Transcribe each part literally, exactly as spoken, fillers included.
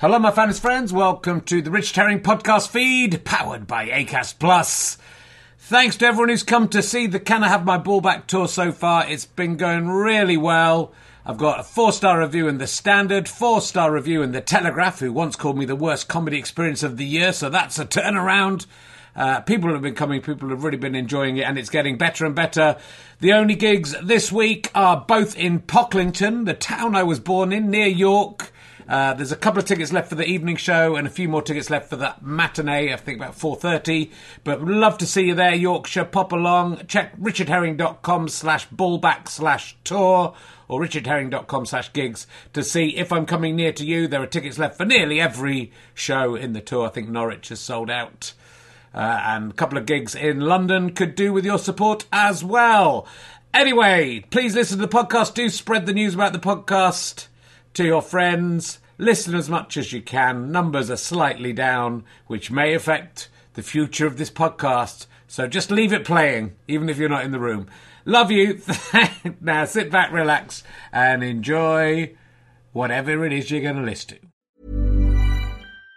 Hello, my fans friends. Welcome to the Richard Herring podcast feed, powered by Acast Plus. Thanks to everyone who's come to see the Can I Have My Ball Back tour so far. It's been going really well. I've got a four-star review in The Standard, four-star review in The Telegraph, who once called me the worst comedy experience of the year, so that's a turnaround. Uh, people have been coming, people have really been enjoying it, and it's getting better and better. The only gigs this week are both in Pocklington, the town I was born in, near York. Uh, there's a couple of tickets left for the evening show and a few more tickets left for the matinee, I think about four thirty. But would love to see you there, Yorkshire. Pop along. Check richardherring.com slash ballback slash tour or richardherring.com slash gigs to see if I'm coming near to you. There are tickets left for nearly every show in the tour. I think Norwich has sold out. Uh, and a couple of gigs in London could do with your support as well. Anyway, please listen to the podcast. Do spread the news about the podcast to your friends. Listen as much as you can. Numbers are slightly down, which may affect the future of this podcast. So just leave it playing, even if you're not in the room. Love you. Now sit back, relax, and enjoy whatever it is you're going to listen to.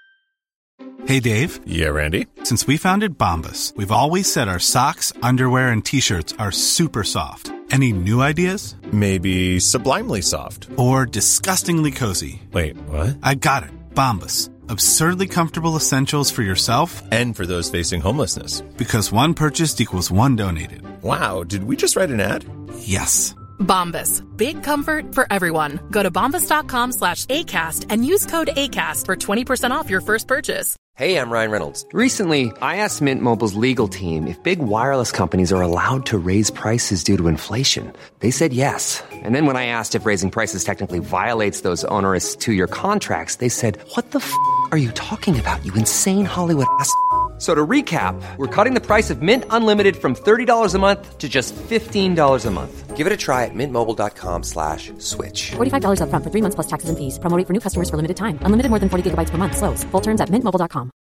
Hey, Dave. Yeah, Randy. Since we founded Bombas, we've always said our socks, underwear, and T-shirts are super soft. Any new ideas? Maybe sublimely soft. Or disgustingly cozy. Wait, what? I got it. Bombas. Absurdly comfortable essentials for yourself and for those facing homelessness. Because one purchased equals one donated. Wow, did we just write an ad? Yes. Bombas. Big comfort for everyone. Go to bombas.com slash ACAST and use code ACAST for twenty percent off your first purchase. Hey, I'm Ryan Reynolds. Recently, I asked Mint Mobile's legal team if big wireless companies are allowed to raise prices due to inflation. They said yes. And then when I asked if raising prices technically violates those onerous two-year contracts, they said, what the f*** are you talking about, you insane Hollywood ass f- So to recap, we're cutting the price of Mint Unlimited from thirty dollars a month to just fifteen dollars a month. Give it a try at mintmobile.com slash switch. forty-five dollars up front for three months plus taxes and fees. Promo rate for new customers for limited time. Unlimited more than forty gigabytes per month. Slows full terms at mint mobile dot com.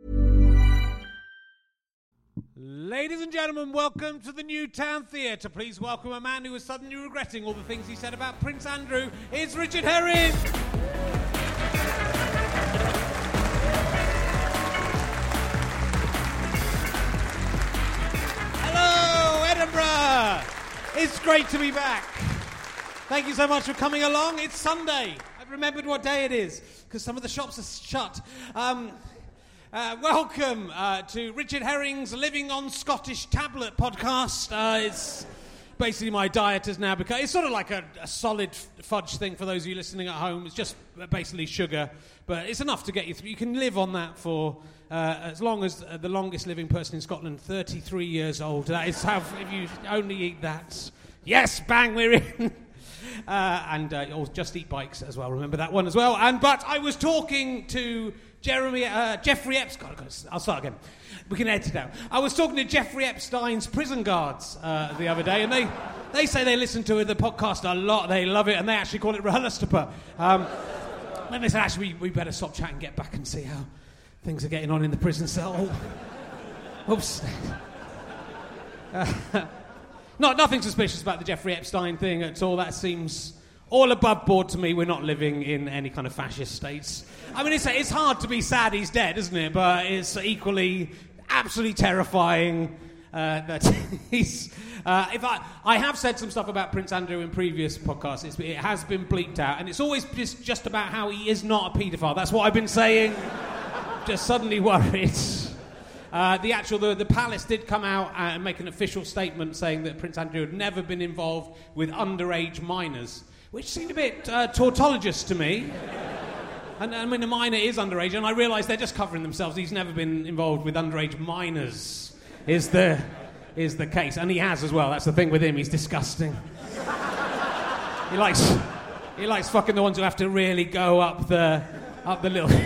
Ladies and gentlemen, welcome to the Newtown Theatre. Please welcome a man who is suddenly regretting all the things he said about Prince Andrew. It's Richard Herring. Hello, Edinburgh. It's great to be back. Thank you so much for coming along. It's Sunday. I've remembered what day it is because some of the shops are shut. Um... Uh, welcome uh, to Richard Herring's Living on Scottish Tablet podcast. Uh, it's basically my diet has now become... It's sort of like a, a solid fudge thing for those of you listening at home. It's just basically sugar, but it's enough to get you through. You can live on that for uh, as long as uh, the longest living person in Scotland, thirty-three years old. That is how... If you only eat that... Yes, bang, we're in... Uh, and uh, or Just Eat Bikes as well. Remember that one as well. And But I was talking to Jeremy, uh, Jeffrey Epstein. I'll start again. We can edit it out. I was talking to Jeffrey Epstein's prison guards uh, the other day, and they, they say they listen to the podcast a lot. They love it, and they actually call it RHLSTP. Um, then they said, actually, we, we better stop chatting and get back and see how things are getting on in the prison cell. Oops. Uh, Not nothing suspicious about the Jeffrey Epstein thing at all. That seems all above board to me. We're not living in any kind of fascist states. I mean, it's it's hard to be sad he's dead, isn't it? But it's equally absolutely terrifying uh, that he's... Uh, if I, I have said some stuff about Prince Andrew in previous podcasts. It's, it has been bleeped out. And it's always just, just about how he is not a paedophile. That's what I've been saying. Just suddenly worried. Uh, the actual, the, the palace did come out and make an official statement saying that Prince Andrew had never been involved with underage minors, which seemed a bit uh, tautologist to me. And I mean, a minor is underage, and I realise they're just covering themselves. He's never been involved with underage minors, is the, is the case. And he has as well. That's the thing with him. He's disgusting. he likes, he likes fucking the ones who have to really go up the, up the little...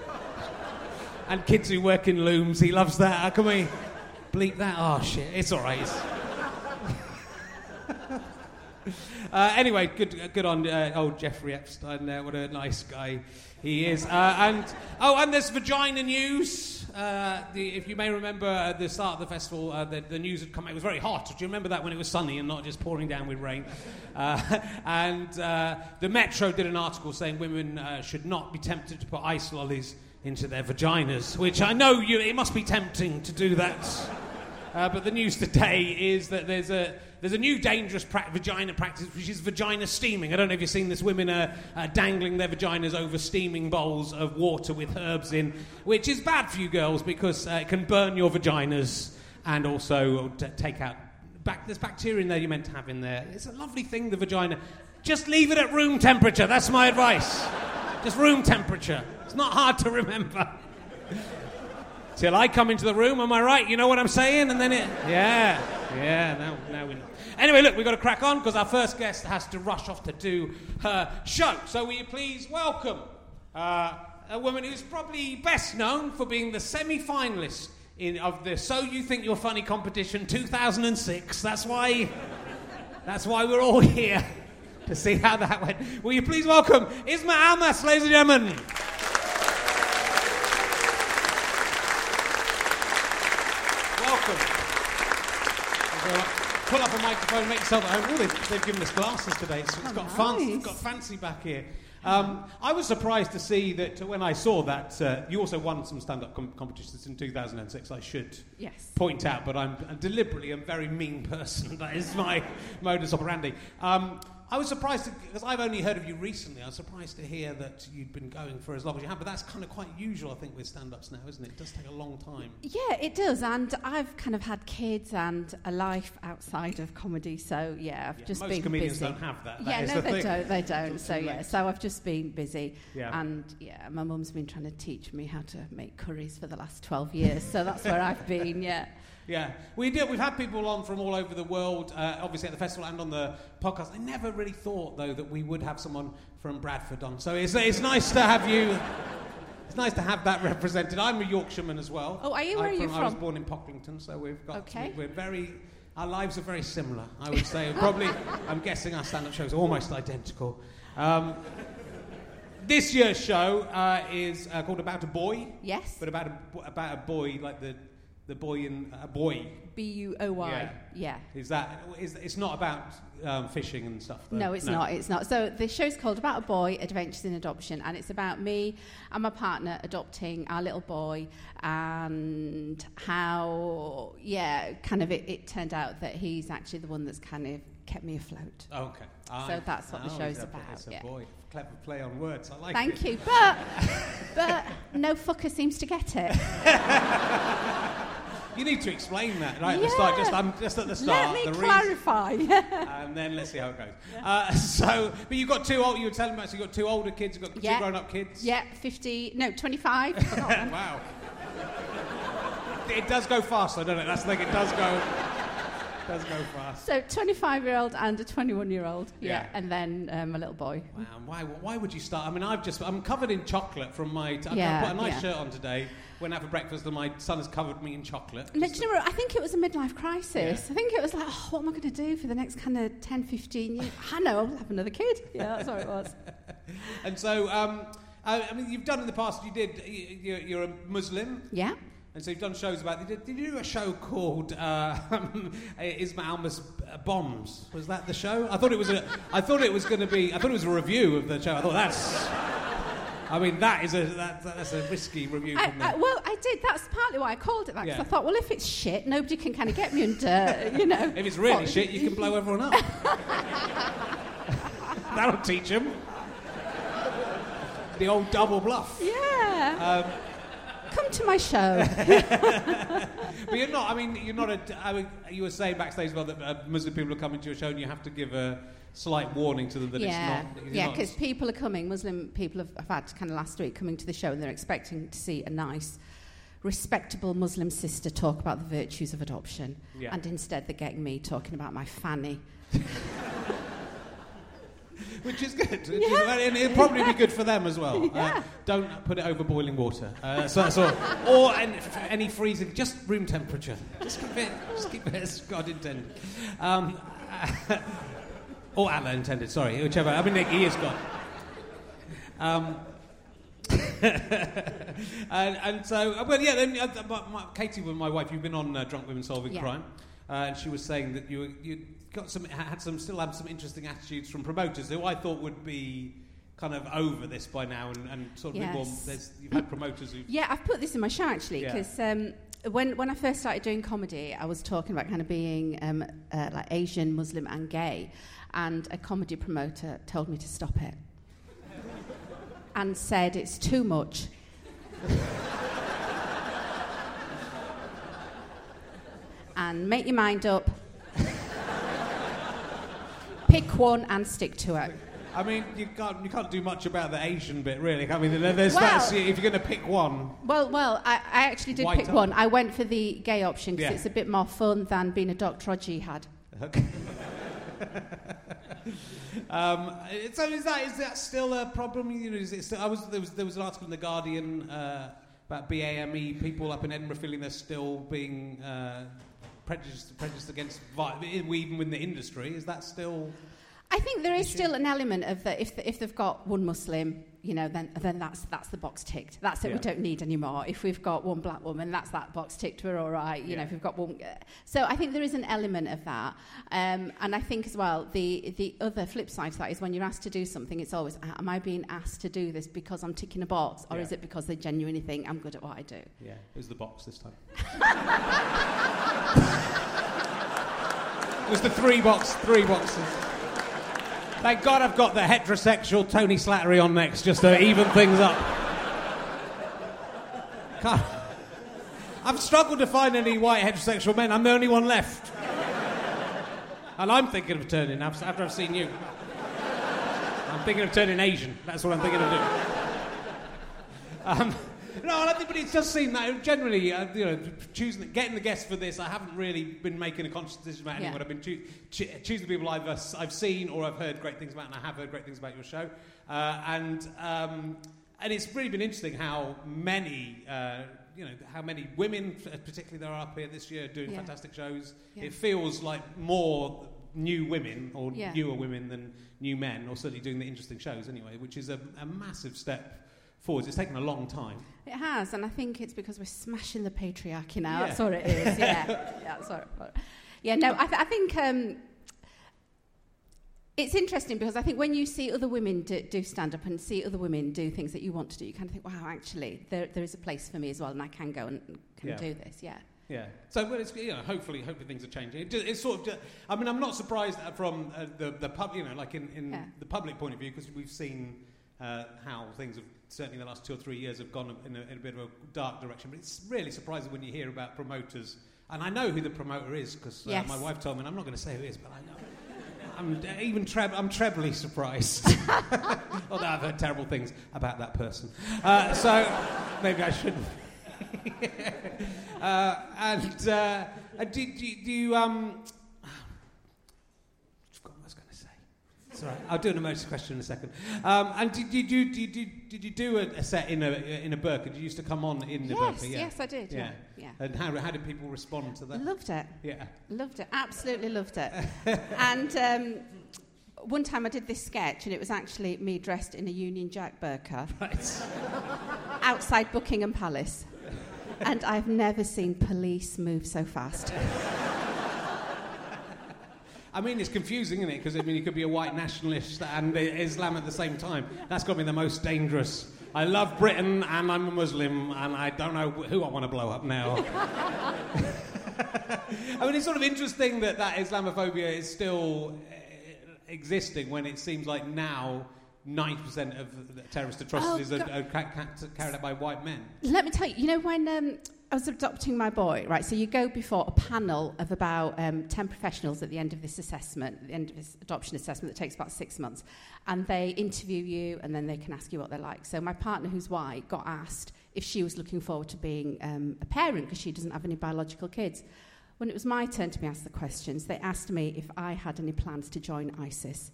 And kids who work in looms, he loves that. How can we bleep that? Oh, shit, it's all right. Uh, anyway, good good on uh, old Jeffrey Epstein there. What a nice guy he is. Uh, and oh, and there's vagina news. Uh, the, if you may remember at the start of the festival, uh, the, the news had come out. It was very hot. Do you remember that when it was sunny and not just pouring down with rain? Uh, and uh, the Metro did an article saying women uh, should not be tempted to put ice lollies into their vaginas, which I know you. It must be tempting to do that. Uh, but the news today is that there's a there's a new dangerous pra- vagina practice, which is vagina steaming. I don't know if you've seen this. Women are uh, dangling their vaginas over steaming bowls of water with herbs in, which is bad for you girls because uh, it can burn your vaginas and also t- take out... Bac- there's bacteria in there you're meant to have in there. It's a lovely thing, the vagina. Just leave it at room temperature. That's my advice. Just room temperature. It's not hard to remember. Till I come into the room, am I right? You know what I'm saying? And then it... Yeah, yeah, now, now we know. Anyway, look, we've got to crack on because our first guest has to rush off to do her show. So will you please welcome uh, a woman who's probably best known for being the semi-finalist in, of the So You Think You're Funny competition two thousand six. That's why, that's why we're all here, to see how that went. Will you please welcome Isma Almas, ladies and gentlemen. Pull up a microphone, make yourself at home. Oh, they've, they've given us glasses today. It's, it's, got, nice. fancy, it's got fancy back here. Um, I was surprised to see that when I saw that, uh, you also won some stand-up com- competitions in two thousand six, I should yes. point out, but I'm, I'm deliberately a very mean person. That is my modus operandi. Um, I was surprised, because I've only heard of you recently, I was surprised to hear that you'd been going for as long as you have, but that's kind of quite usual, I think, with stand-ups now, isn't it? It does take a long time. Yeah, it does, and I've kind of had kids and a life outside of comedy, so yeah, I've Yeah, just most been comedians busy. don't have that. That yeah, is no, the they thing. don't, they don't, It's so too yeah, late. so I've just been busy, Yeah. and yeah, my mum's been trying to teach me how to make curries for the last twelve years, so that's where I've been, yeah. Yeah, we do. We've had people on from all over the world, uh, obviously at the festival and on the podcast. I never really thought, though, that we would have someone from Bradford on. So it's it's nice to have you. It's nice to have that represented. I'm a Yorkshireman as well. Oh, are you? Where I'm are you I from? was born in Pocklington, so we've got. Okay. We're very. Our lives are very similar. I would say probably. I'm guessing our stand-up shows are almost identical. Um, this year's show uh, is uh, called About a Boy. Yes. But about a about a boy like the. The boy in a boy. B U O Y. Yeah. Yeah. Is that? Is it's not about um, fishing and stuff? Though. No, it's no. not. It's not. So the show's called About a Boy: Adventures in Adoption, and it's about me and my partner adopting our little boy, and how, yeah, kind of it, it turned out that he's actually the one that's kind of kept me afloat. Oh, okay. So I, that's what the oh, show's it's a, about, It's a yeah. boy. Clever play on words. I like Thank it. you, but but no fucker seems to get it. You need to explain that right at the start. Just, um, just at the start. Let me the clarify. Reason, and then let's see how it goes. Yeah. Uh, so, but you've got two old. You were telling me about. So you've got two older kids. You've got Yeah. two grown-up kids. Yeah, fifty. No, twenty-five. Wow. It does go fast, though, doesn't it? That's the thing. It does go. Does go fast. So twenty-five-year-old and a twenty-one-year-old. Yeah. Yeah. And then um, a little boy. Wow. Why? Why would you start? I mean, I've just. I'm covered in chocolate from my. T- Yeah, I put a nice yeah. shirt on today. Went out for breakfast, and my son has covered me in chocolate. No, do you know what? I think it was a midlife crisis. Yeah. I think it was like, oh, what am I going to do for the next kind of ten, fifteen years? I know, I'll have another kid. Yeah, that's what it was. And so, um, I, I mean, you've done in the past. You did. You, you're, you're a Muslim. Yeah. And so you've done shows about... Did, did you do a show called uh, Isma Almas Bombs? Was that the show? I thought it was a... I thought it was going to be... I thought it was a review of the show. I thought that's... I mean, that is a that, that's a risky review I, from me. I, well, I did. That's partly why I called it that. Because Yeah. I thought, well, if it's shit, nobody can kind of get me under, you know. If it's really what- shit, you can blow everyone up. That'll teach them. The old double bluff. Yeah. Um, Come to my show. But you're not, I mean, you're not a... I mean, you were saying backstage as well that uh, Muslim people are coming to your show and you have to give a slight warning to them that yeah. it's not... you're Yeah, not- because people are coming, Muslim people have, have had kind of last week coming to the show and they're expecting to see a nice, respectable Muslim sister talk about the virtues of adoption. Yeah. And instead they're getting me talking about my fanny. Which is good. Which is, Yeah. and it'll probably be good for them as well. Yeah. Uh, don't put it over boiling water. Uh, so, so, or any, any freezing, just room temperature. Just keep it, just keep it as God intended. Um, Or Allah intended, sorry, whichever. I mean, he is God. Um, and, and so, well, yeah, then, uh, my, my, Katie, my wife, you've been on uh, Drunk Women Solving Yeah. Crime, uh, and she was saying that you you got some had some still had some interesting attitudes from promoters who I thought would be kind of over this by now, and, and sort of Yes. a bit more. There's, you've had promoters who. Yeah, I've put this in my show actually Yeah. because um, when when I first started doing comedy, I was talking about kind of being um, uh, like Asian, Muslim, and gay, and a comedy promoter told me to stop it and said it's too much. And make your mind up. Pick one and stick to it. I mean, you can't you can't do much about the Asian bit, really. I mean, there- there's Well- that's, if you're going to pick one. Well, well, I, I actually did White pick up. one. I went for the gay option because Yeah. it's a bit more fun than being a doctor or jihad. Okay. um, so is that is that still a problem? You know, is it still, I was there was there was an article in the Guardian uh, about B A M E people up in Edinburgh feeling they're still being uh, prejudiced prejudiced against vi- even within the industry. Is that still? I think there is still an element of that. If the, if they've got one Muslim, you know, then then that's that's the box ticked. That's it. Yeah. We don't need any more. If we've got one black woman, that's that box ticked. We're all right. You Yeah. know, if we've got one. Uh, so I think there is an element of that, um, and I think as well the the other flip side to that is when you're asked to do something, it's always, am I being asked to do this because I'm ticking a box, or Yeah. is it because they genuinely think I'm good at what I do? Yeah, it was the box this time. It was the three box, three boxes. Thank God I've got the heterosexual Tony Slattery on next, just to even things up. Can't. I've struggled to find any white heterosexual men. I'm the only one left. And I'm thinking of turning, after I've seen you. I'm thinking of turning Asian. That's what I'm thinking of doing. Um, no, I think, but it does seem that generally, uh, you know, choosing, getting the guests for this, I haven't really been making a conscious decision about anyone. Yeah. I've been choo- cho- choosing the people I've uh, I've seen or I've heard great things about, and I have heard great things about your show, uh, and um, and it's really been interesting how many. Uh, You know, how many women, particularly, there are up here this year doing Yeah. fantastic shows. Yeah. It feels like more new women or Yeah. newer women than new men, or certainly doing the interesting shows anyway, which is a, a massive step forwards. It's taken a long time. It has, and I think it's because we're smashing the patriarchy now. Yeah. That's what it is. Yeah, yeah, that's what. Yeah, no, I, th- I think um, it's interesting because I think when you see other women do, do stand up and see other women do things that you want to do, you kind of think, wow, actually, there there is a place for me as well, and I can go and can Yeah. do this. Yeah. Yeah. So, well, it's, you know, hopefully, hopefully things are changing. It, ju- it's sort of. Ju- I mean, I'm not surprised from uh, the the pub. You know, like in, in Yeah. the public point of view, because we've seen uh, how things have certainly in the last two or three years have gone in a, in a bit of a dark direction. But it's really surprising when you hear about promoters. And I know who the promoter is because uh, Yes. my wife told me. And I'm not going to say who it is, but I know. I'm uh, even treb- I'm trebly surprised. Although I've heard terrible things about that person. Uh, so maybe I shouldn't. uh, and uh, uh, do, do, do you... Um, I've forgotten what I was going to say. It's all right. I'll do an emergency question in a second. Um, and did, did, you, did, you, did you do a, a set in a in a burqa? Did you used to come on in the Yes, burqa? Yeah. yes, I did. Yeah, yeah. And how, how did people respond to that? Loved it. Yeah. Loved it. Absolutely loved it. And um, one time I did this sketch, and it was actually me dressed in a Union Jack burqa Right. outside Buckingham Palace. And I've never seen police move so fast. I mean, it's confusing, isn't it? Because I mean, you could be a white nationalist and Islam at the same time. That's got to be the most dangerous. I love Britain and I'm a Muslim and I don't know who I want to blow up now. I mean, it's sort of interesting that that Islamophobia is still uh, existing when it seems like now ninety percent of the terrorist atrocities Oh, are, God. are ca- ca- carried out by white men. Let me tell you, you know, when um, I was adopting my boy, right, so you go before a panel of about um, ten professionals at the end of this assessment, at the end of this adoption assessment that takes about six months, and they interview you and then they can ask you what they're like. So my partner, who's white, got asked if she was looking forward to being um, a parent because she doesn't have any biological kids. When it was my turn to be asked the questions, they asked me if I had any plans to join ISIS.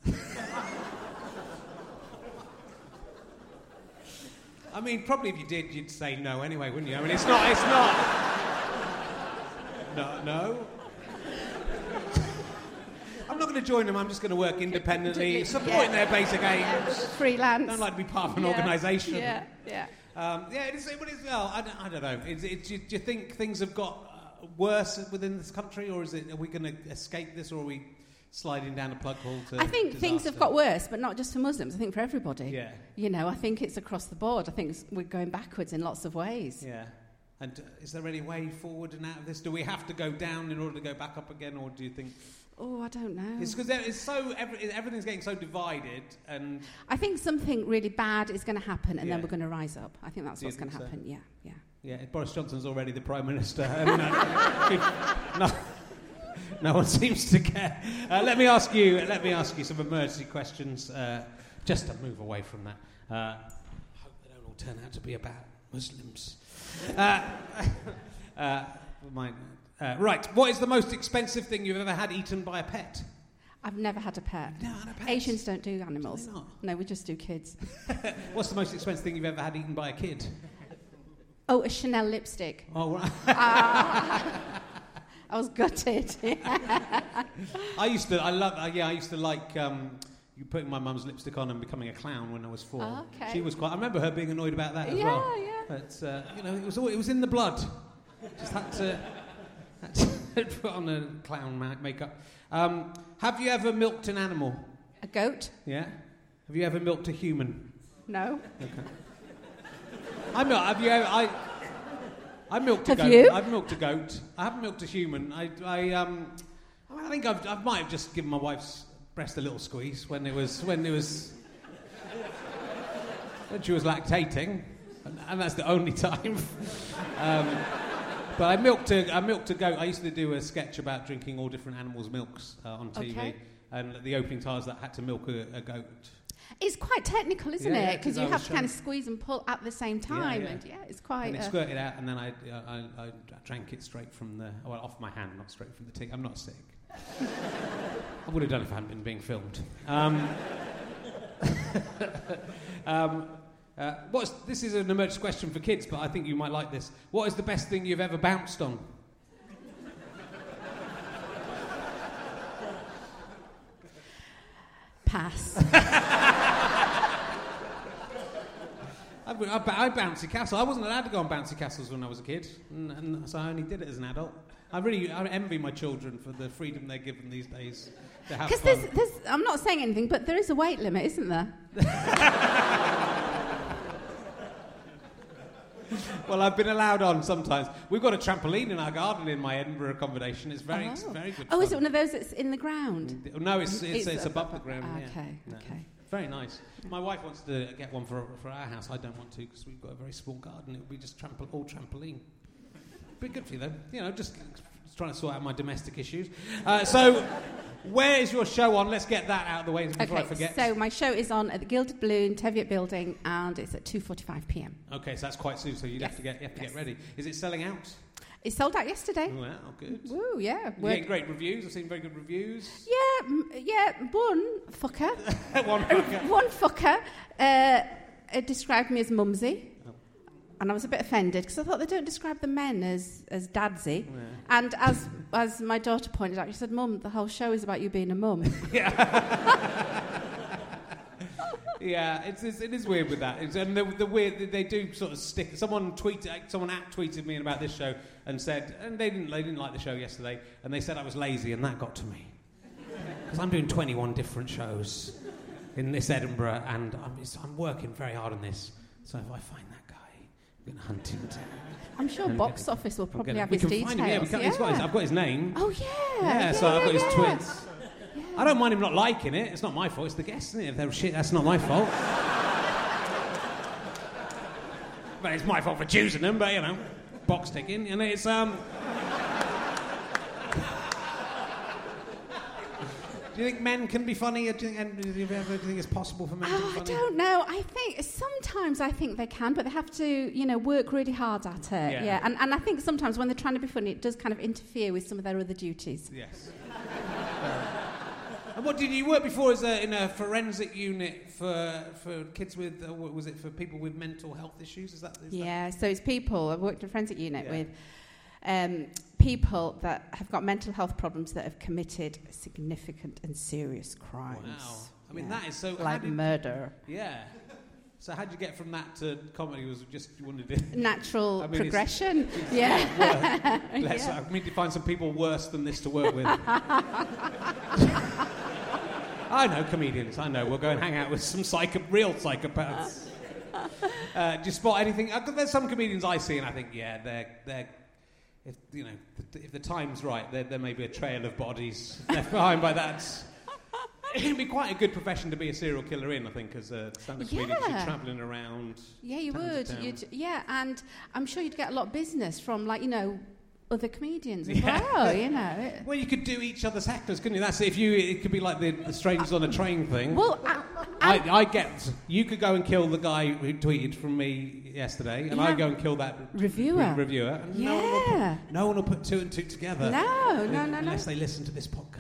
I mean, probably if you did, you'd say no anyway, wouldn't you? I mean, it's not, it's not... No, no. I'm not going going to join them. I'm just going to work independently, supporting Yeah. their basic aims. Yeah, freelance. Don't like to be part of an Yeah. organisation. Yeah, yeah. Um, yeah, it is, but it's, well, I don't, I don't know. Is it, do, you, do you think things have got uh, worse within this country, or is it? Are we going to escape this, or are we sliding down a plug hole to I think disaster? things have got worse, but not just for Muslims. I think for everybody. Yeah. You know, I think it's across the board. I think it's, we're going backwards in lots of ways. Yeah. And uh, is there any way forward and out of this? Do we have to go down in order to go back up again, or do you think? Oh, I don't know. It's because it's so every, everything's getting so divided, and I think something really bad is going to happen, and Yeah. then we're going to rise up. I think that's Do you what's going to think so? happen. Yeah, yeah. yeah, Boris Johnson's already the Prime Minister. and, uh, no, no one seems to care. Uh, let me ask you. Let me ask you some emergency questions, uh, just to move away from that. Uh, I hope they don't all turn out to be about Muslims. Uh, uh, my, uh, right, what is the most expensive thing you've ever had eaten by a pet? I've never had a pet. You've never had a pet? Asians don't do animals. Do they not? No, we just do kids. What's the most expensive thing you've ever had eaten by a kid? Oh, a Chanel lipstick. Oh, right. I was gutted. I used to, I love, uh, yeah, I used to like um, you putting my mum's lipstick on and becoming a clown when I was four. Oh, okay. She was quite. I remember her being annoyed about that as Yeah, well. yeah. But uh, you know, it was all, it was in the blood. Just had to, had to put on a clown ma- makeup. Um, have you ever milked an animal? A goat? Yeah. Have you ever milked a human? No. Okay. I'm not. Have you ever? I. I milked a Have goat. you? I've milked a goat. I haven't milked a human. I. I um. I think I've, I might have just given my wife's breast a little squeeze when it was when it was when she was lactating, and, and that's the only time. um, but I milked a I milked a goat. I used to do a sketch about drinking all different animals' milks uh, on T V, Okay. and the opening tiles that had to milk a, a goat. It's quite technical, isn't Yeah, yeah, it? Because 'cause you I have was to kind of showing- squeeze and pull at the same time. yeah. And yeah, it's quite... And it uh, squirted out, and then I, I, I, I drank it straight from the, well, off my hand, not straight from the tea. I'm not sick. I would have done if I hadn't been being filmed. Um, um, uh, what's, this is an emergency question for kids, but I think you might like this. What is the best thing you've ever bounced on? Pass. I, I, I bouncy castle. I wasn't allowed to go on bouncy castles when I was a kid, and, and so I only did it as an adult. I really I envy my children for the freedom they're given these days to have Because fun. there's, there's, I'm not saying anything, but there is a weight limit, isn't there? Well, I've been allowed on sometimes. We've got a trampoline in our garden in my Edinburgh accommodation. It's very, it's Oh. very good. Oh, fun. is it one of those that's in the ground? No, it's it's, it's, It's above above- the ground. ah, yeah. okay, No. okay. Very nice. My wife wants to get one for for our house. I don't want to because we've got a very small garden. It would be just trampo- all trampoline. Be good for you though. You know, just, just trying to sort out my domestic issues. Uh, so, where is your show on? Let's get that out of the way before I Okay, forget. so my show is on at the Gilded Balloon, Teviot Building, and it's at two forty-five p.m. Okay, so that's quite soon. So you Yes, have to get you have to yes. get ready. Is it selling out? It sold out yesterday. Wow, good. Woo, yeah. You're We're- getting great reviews. I've seen very good reviews. Yeah, m- yeah, one fucker. One Uh, fucker. One fucker uh, uh, described me as mumsy. And I was a bit offended because I thought they don't describe the men as, as dadsy. Yeah. And as as my daughter pointed out, she said, Mum, the whole show is about you being a mum. Yeah, it's, it's it is weird with that. It's, and the, the weird they do sort of stick. Someone tweeted, someone at tweeted me about this show and said, and they didn't they didn't like the show yesterday, and they said I was lazy, and that got to me because I'm doing twenty-one different shows in this Edinburgh, and I'm it's, I'm working very hard on this. So if I find that guy, I'm going to hunt him down. I'm sure And Box get- Office will I'm probably gonna- have we his can details. find him. Yeah, we can, he's got his, I've got his name. Oh, yeah. Yeah, so I've got his yeah. twins. I don't mind him not liking it. It's not my fault. It's the guests, isn't it? If they're shit, that's not my fault. But it's my fault for choosing them. But you know, box ticking, and it's um. Do you think men can be funny? Do you think, and do you ever do you think it's possible for men to be Oh, I funny? don't know. I think sometimes I think they can, but they have to, you know, work really hard at it. Yeah. Yeah, And, and I think sometimes when they're trying to be funny, it does kind of interfere with some of their other duties. Yes. And what did you work before as a, in a forensic unit for for kids with? Uh, what was it for people with mental health issues? Is that? Is Yeah, so it's people. I've worked in a forensic unit Yeah. with um, people that have got mental health problems that have committed significant and serious crimes. Wow. I mean, Yeah. that is so... Like did, murder. Yeah. So how did you get from that to comedy? Was it just you wanted to... Natural I mean, progression. It's, it's yeah. Well, let's, yeah. I need to find some people worse than this to work with. I know comedians. I know. We'll go and hang out with some psycho, real psychopaths. Uh, do you spot anything? Uh, there's some comedians I see, and I think, yeah, they're they're. If you know, if the time's right, there there may be a trail of bodies left behind by that. It'd be quite a good profession to be a serial killer in, I think, as a stand-up comedian, because Yeah. you're travelling around. Yeah, you town to would. town. You'd, yeah, and I'm sure you'd get a lot of business from, like, you know, other comedians as Yeah. well, you know. It- Well, you could do each other's hecklers, couldn't you? That's if you. It could be like the, the strangers on a train thing. Well, I, I, I, I get. You could go and kill the guy who tweeted from me yesterday, and Yeah. I go and kill that Reviewer. re- reviewer. And no, one will Yeah. put, no one will put two and two together. No, no, no, no. Unless they listen to this podcast.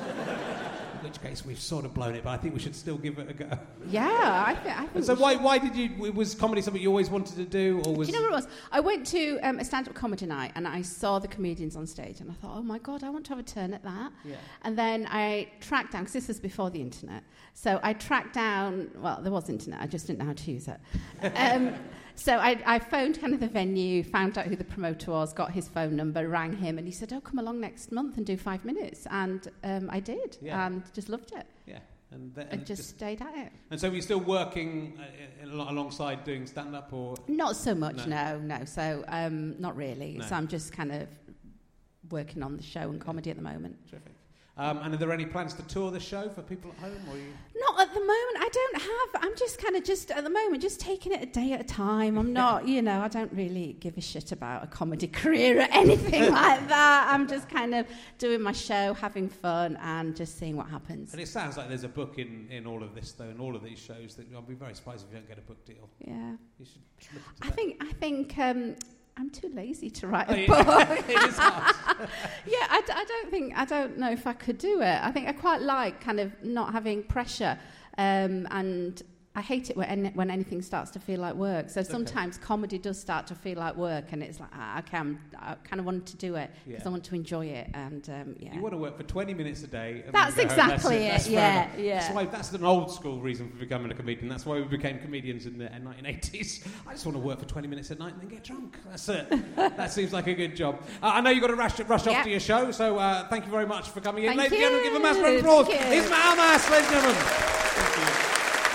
In which case, we've sort of blown it, but I think we should still give it a go. yeah, I, th- I think. And so, we why should- why did you? Was comedy something you always wanted to do, or was? Do you know what it was? I went to um, a stand-up comedy night and I saw the comedians on stage and I thought, oh my God, I want to have a turn at that. Yeah. And then I tracked down, because this was before the internet, so I tracked down, well, there was internet, I just didn't know how to use it. um, so I, I phoned kind of the venue, found out who the promoter was, got his phone number, rang him, and he said, oh, come along next month and do five minutes. And um, I did, Yeah. and just loved it. Yeah. And, th- I and just, stayed at it. And so, were you still working uh, al- alongside doing stand-up, or? Not so much, No. no, no. So, um, not really. No. So I'm just kind of working on the show and comedy at the moment. Terrific. Um, and are there any plans to tour the show for people at home, or you? Not at the moment. I don't have. I'm just kind of just at the moment just taking it a day at a time. I'm not, you know, I don't really give a shit about a comedy career or anything like that. I'm just kind of doing my show, having fun, and just seeing what happens. And it sounds like there's a book in, in all of this, though, in all of these shows. That I'll be very surprised if you don't get a book deal. Yeah. You should look into I that. think. I think. Um, I'm too lazy to write Oh, a yeah. book. It is hard. Yeah, I, d- I don't think, I don't know if I could do it. I think I quite like kind of not having pressure, um, and I hate it when, any, when anything starts to feel like work. So sometimes comedy does start to feel like work, and it's like, ah, okay, I'm, I kind of want to do it because Yeah. I want to enjoy it, and um, yeah. You want to work for twenty minutes a day. And That's then go home. exactly That's it, That's yeah, fair enough. yeah. That's why that's an old school reason for becoming a comedian. That's why we became comedians in the nineteen eighties. I just want to work for twenty minutes at night and then get drunk. That's it. That seems like a good job. Uh, I know you've got to rush, rush off Yep. to your show, so uh, thank you very much for coming in. Thank Ladies and gentlemen, you. give a massive round of applause. Thank you. It's Mal Mass, ladies and gentlemen. Thank you.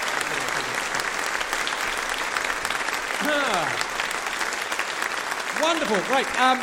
Ah. Wonderful, great. Um,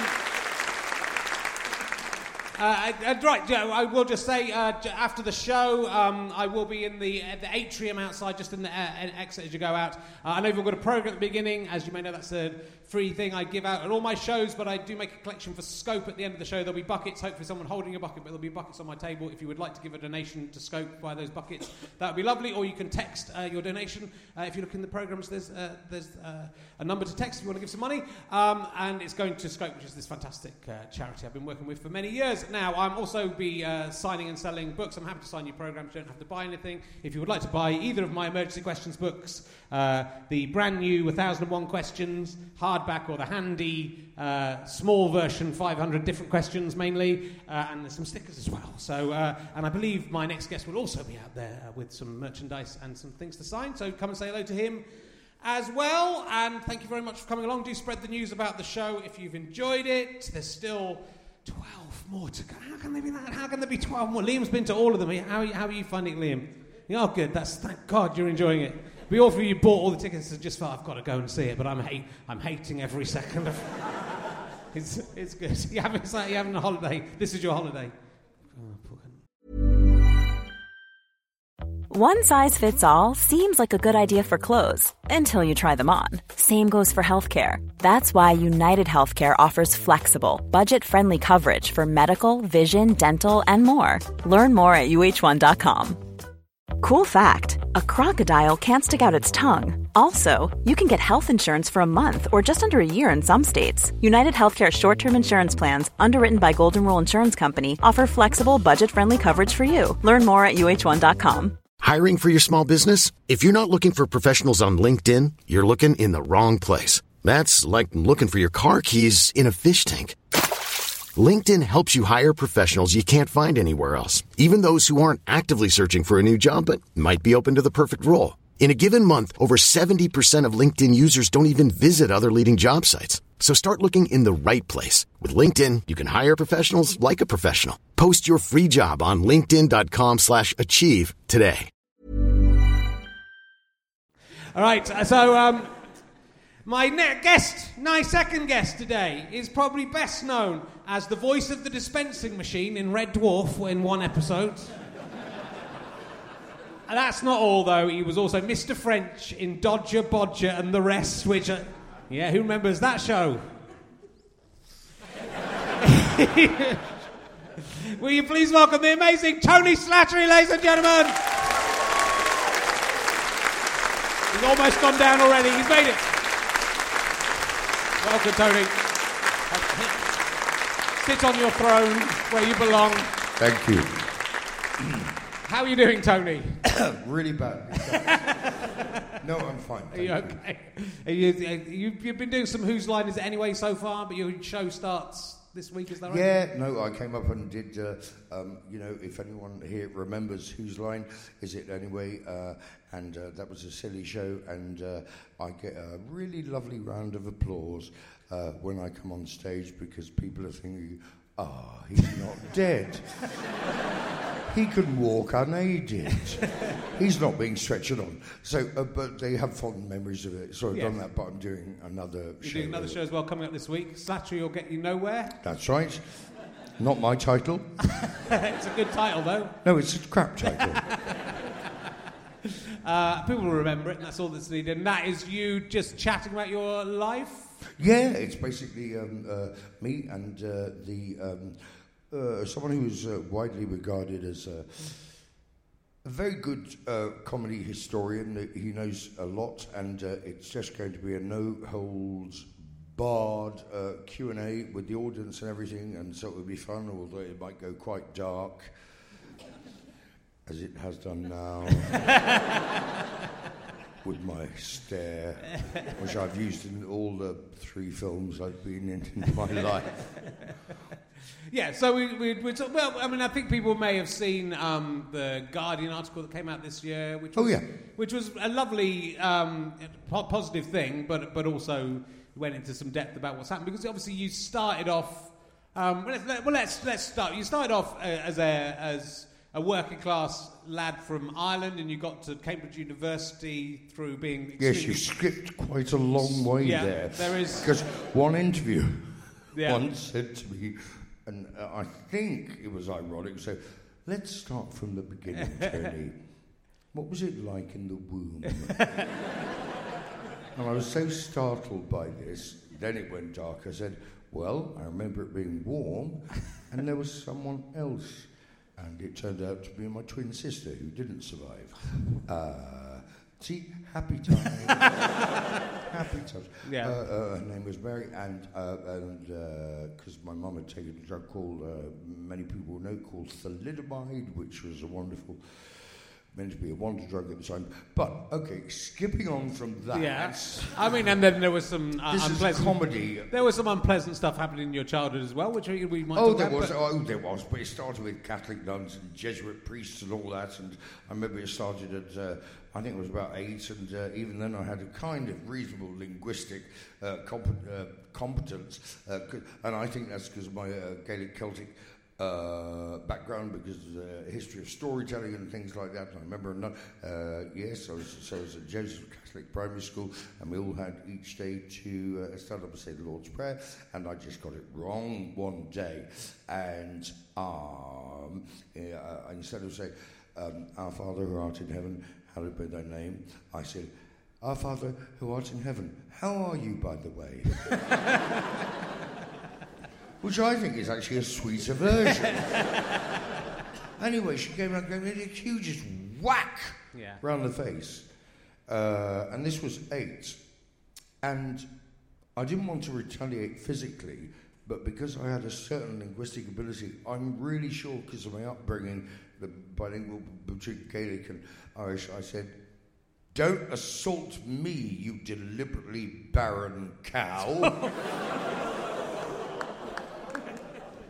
Uh, uh, right, Joe, I will just say, uh, j- after the show, um, I will be in the, uh, the atrium outside, just in the uh, exit as you go out. Uh, I know you've all got a program at the beginning. As you may know, that's a free thing I give out at all my shows, but I do make a collection for Scope at the end of the show. There'll be buckets, hopefully someone holding a bucket, but there'll be buckets on my table. If you would like to give a donation to Scope via those buckets, that would be lovely. Or you can text uh, your donation. Uh, if you look in the programs, there's, uh, there's uh, a number to text if you want to give some money. Um, and it's going to Scope, which is this fantastic uh, charity I've been working with for many years. Now, I'm also be uh, signing and selling books. I'm happy to sign your programs. You don't have to buy anything. If you would like to buy either of my emergency questions books, uh, the brand new one thousand one questions, hardback, or the handy uh, small version, five hundred different questions mainly, uh, and there's some stickers as well. So, uh, and I believe my next guest will also be out there uh, with some merchandise and some things to sign. So come and say hello to him as well. And thank you very much for coming along. Do spread the news about the show if you've enjoyed it. There's still twelve more to go. How can there be that? How can there be twelve more? Liam's been to all of them. How are you, how are you finding it, Liam? Oh, good. That's thank God you're enjoying it. We all of you bought all the tickets and just felt I've got to go and see it, but I'm hate I'm hating every second of. It's it's good. You're having, it's like you're having a holiday. This is your holiday. Oh, poor cunt. One size fits all seems like a good idea for clothes until you try them on. Same goes for healthcare. That's why United Healthcare offers flexible, budget-friendly coverage for medical, vision, dental, and more. Learn more at U H one dot com. Cool fact, a crocodile can't stick out its tongue. Also, you can get health insurance for a month or just under a year in some states. United Healthcare short-term insurance plans, underwritten by Golden Rule Insurance Company, offer flexible, budget-friendly coverage for you. Learn more at U H one dot com. Hiring for your small business? If you're not looking for professionals on LinkedIn, you're looking in the wrong place. That's like looking for your car keys in a fish tank. LinkedIn helps you hire professionals you can't find anywhere else, even those who aren't actively searching for a new job but might be open to the perfect role. In a given month, over seventy percent of LinkedIn users don't even visit other leading job sites. So start looking in the right place. With LinkedIn, you can hire professionals like a professional. Post your free job on linkedin.com slash achieve today. All right, so um, my ne- guest, my second guest today, is probably best known as the voice of the dispensing machine in Red Dwarf in one episode. And that's not all, though. He was also Mister French in Dodger, Bodger and the Rest, which... Uh, yeah, who remembers that show? Will you please welcome the amazing Tony Slattery, ladies and gentlemen? He's almost gone down already. He's made it. Welcome, Tony. Sit on your throne where you belong. Thank you. How are you doing, Tony? Really bad. No, I'm fine. Are you okay? Are you, are you, you've been doing some Whose Line Is It Anyway so far, but your show starts this week, is that right? Yeah, no, I came up and did, uh, um, you know, if anyone here remembers Whose Line Is It Anyway, uh, and uh, that was a silly show, and uh, I get a really lovely round of applause uh, when I come on stage because people are thinking, ah, oh, he's not dead. He can walk unaided. He's not being stretched on. So, uh, but they have fond memories of it. So I've yes. done that, but I'm doing another You're show. You're doing another show as well coming up this week. Slattery Will Get You Nowhere. That's right. Not my title. It's a good title, though. No, it's a crap title. uh, people will remember it, and that's all that's needed. And that is you just chatting about your life? Yeah, it's basically um, uh, me and uh, the... Um, Uh, someone who is uh, widely regarded as a, a very good uh, comedy historian. He knows a lot, and uh, it's just going to be a no-holds-barred uh, Q and A with the audience and everything, and so it will be fun, although it might go quite dark, as it has done now, with my stare, which I've used in all the three films I've been in in my life. Yeah, so we, we, we talk, well, I mean, I think people may have seen um, the Guardian article that came out this year, which was, oh, yeah. which was a lovely um, po- positive thing, but but also went into some depth about what's happened, because obviously you started off. Um, well, let's, well, let's let's start. You started off uh, as a as a working class lad from Ireland, and you got to Cambridge University through being. Yes, you skipped quite a long way yeah, there. There is because one interview yeah. once said to me. And uh, I think it was ironic. So let's start from the beginning, Tony. What was it like in the womb? And I was so startled by this. Then it went dark. I said, well, I remember it being warm, and there was someone else. And it turned out to be my twin sister who didn't survive. Uh, see, happy times. Happy times. Yeah. Uh, uh, her name was Mary, and uh, and because uh, my mum had taken a drug called, uh, many people know, called thalidomide, which was a wonderful, meant to be a wonder drug at the time. But okay, skipping on from that. Yeah. I mean, and then there was some uh, this unpleasant is comedy. There was some unpleasant stuff happening in your childhood as well, which we we might. Oh, talk there about, was. but Oh, there was. But it started with Catholic nuns and Jesuit priests and all that. And I remember it started at. Uh, I think it was about eight, and uh, even then I had a kind of reasonable linguistic uh, comp- uh, competence, uh, and I think that's because of my uh, Gaelic Celtic uh, background, because of the history of storytelling and things like that. And I remember, not, uh, yes, I was, so I was at Jesuit Catholic primary school, and we all had each day to uh, stand up and say the Lord's Prayer, and I just got it wrong one day, and um, uh, instead of saying, um, Our Father who art in heaven, hallowed be thy name, I said, Our Father who art in heaven, how are you, by the way? Which I think is actually a sweeter version. Anyway, she came out and gave me a hugest whack yeah. round the face. Uh, and this was eight. And I didn't want to retaliate physically, but because I had a certain linguistic ability, I'm really sure, because of my upbringing, the bilingual between Gaelic and Irish, I said, don't assault me, you deliberately barren cow.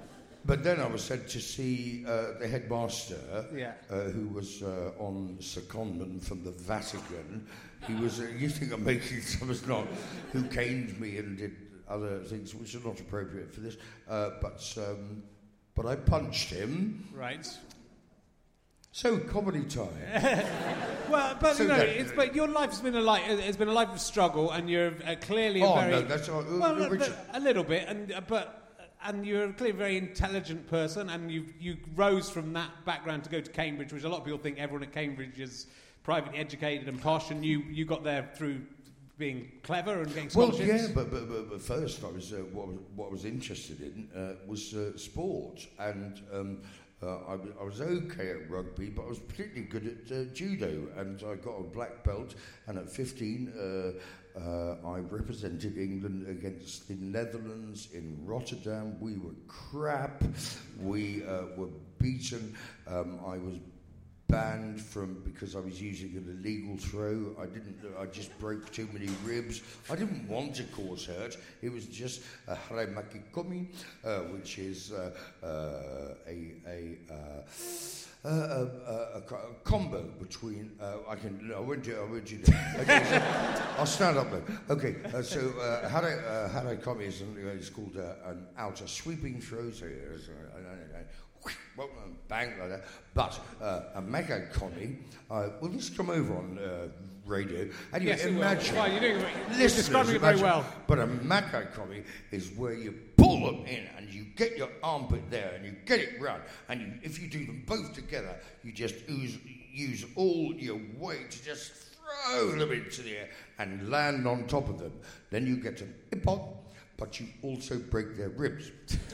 But then I was sent to see uh, the headmaster, yeah. uh, who was uh, on secondment from the Vatican. He was, uh, you think I'm making some, it's not, who caned me and did other things which are not appropriate for this. Uh, but um, but I punched him. Right. So, comedy time. Well, but so you know, that, it's, but your life's been a life. It's been a life of struggle, and you're uh, clearly a oh, very no, that's not, uh, well, Richard. a little bit, and uh, but. And you're clearly a very intelligent person, and you you rose from that background to go to Cambridge, which a lot of people think everyone at Cambridge is privately educated and posh, and you, you got there through being clever and getting scholarships. Well, yeah, but, but, but, but first I was, uh, what, what I was interested in uh, was uh, sport, and um, uh, I, I was okay at rugby, but I was particularly good at uh, judo, and I got a black belt, and at fifteen... Uh, Uh, I represented England against the Netherlands in Rotterdam. We were crap. We uh, were beaten. Um, I was banned from because I was using an illegal throw. I didn't. I just broke too many ribs. I didn't want to cause hurt. It was just a haramakikomi, uh, which is uh, uh, a a. Uh, Uh, a, a, a combo between uh, I can no, I won't do I won't do that. Okay, so I'll stand up then. Okay, uh, so uh, hara uh, harakomi is uh, it's called uh, an outer sweeping throw. So uh, uh, bang like that. But uh, a megakomi, uh, will this come over on uh, radio? Anyway, yes, imagine. Well, you're doing you're describing it very well. But a megakomi is where you pull them in and you get your armpit there and you get it round, and you, if you do them both together, you just use, use all your weight to just throw them into the air and land on top of them. Then you get an ippon, but you also break their ribs.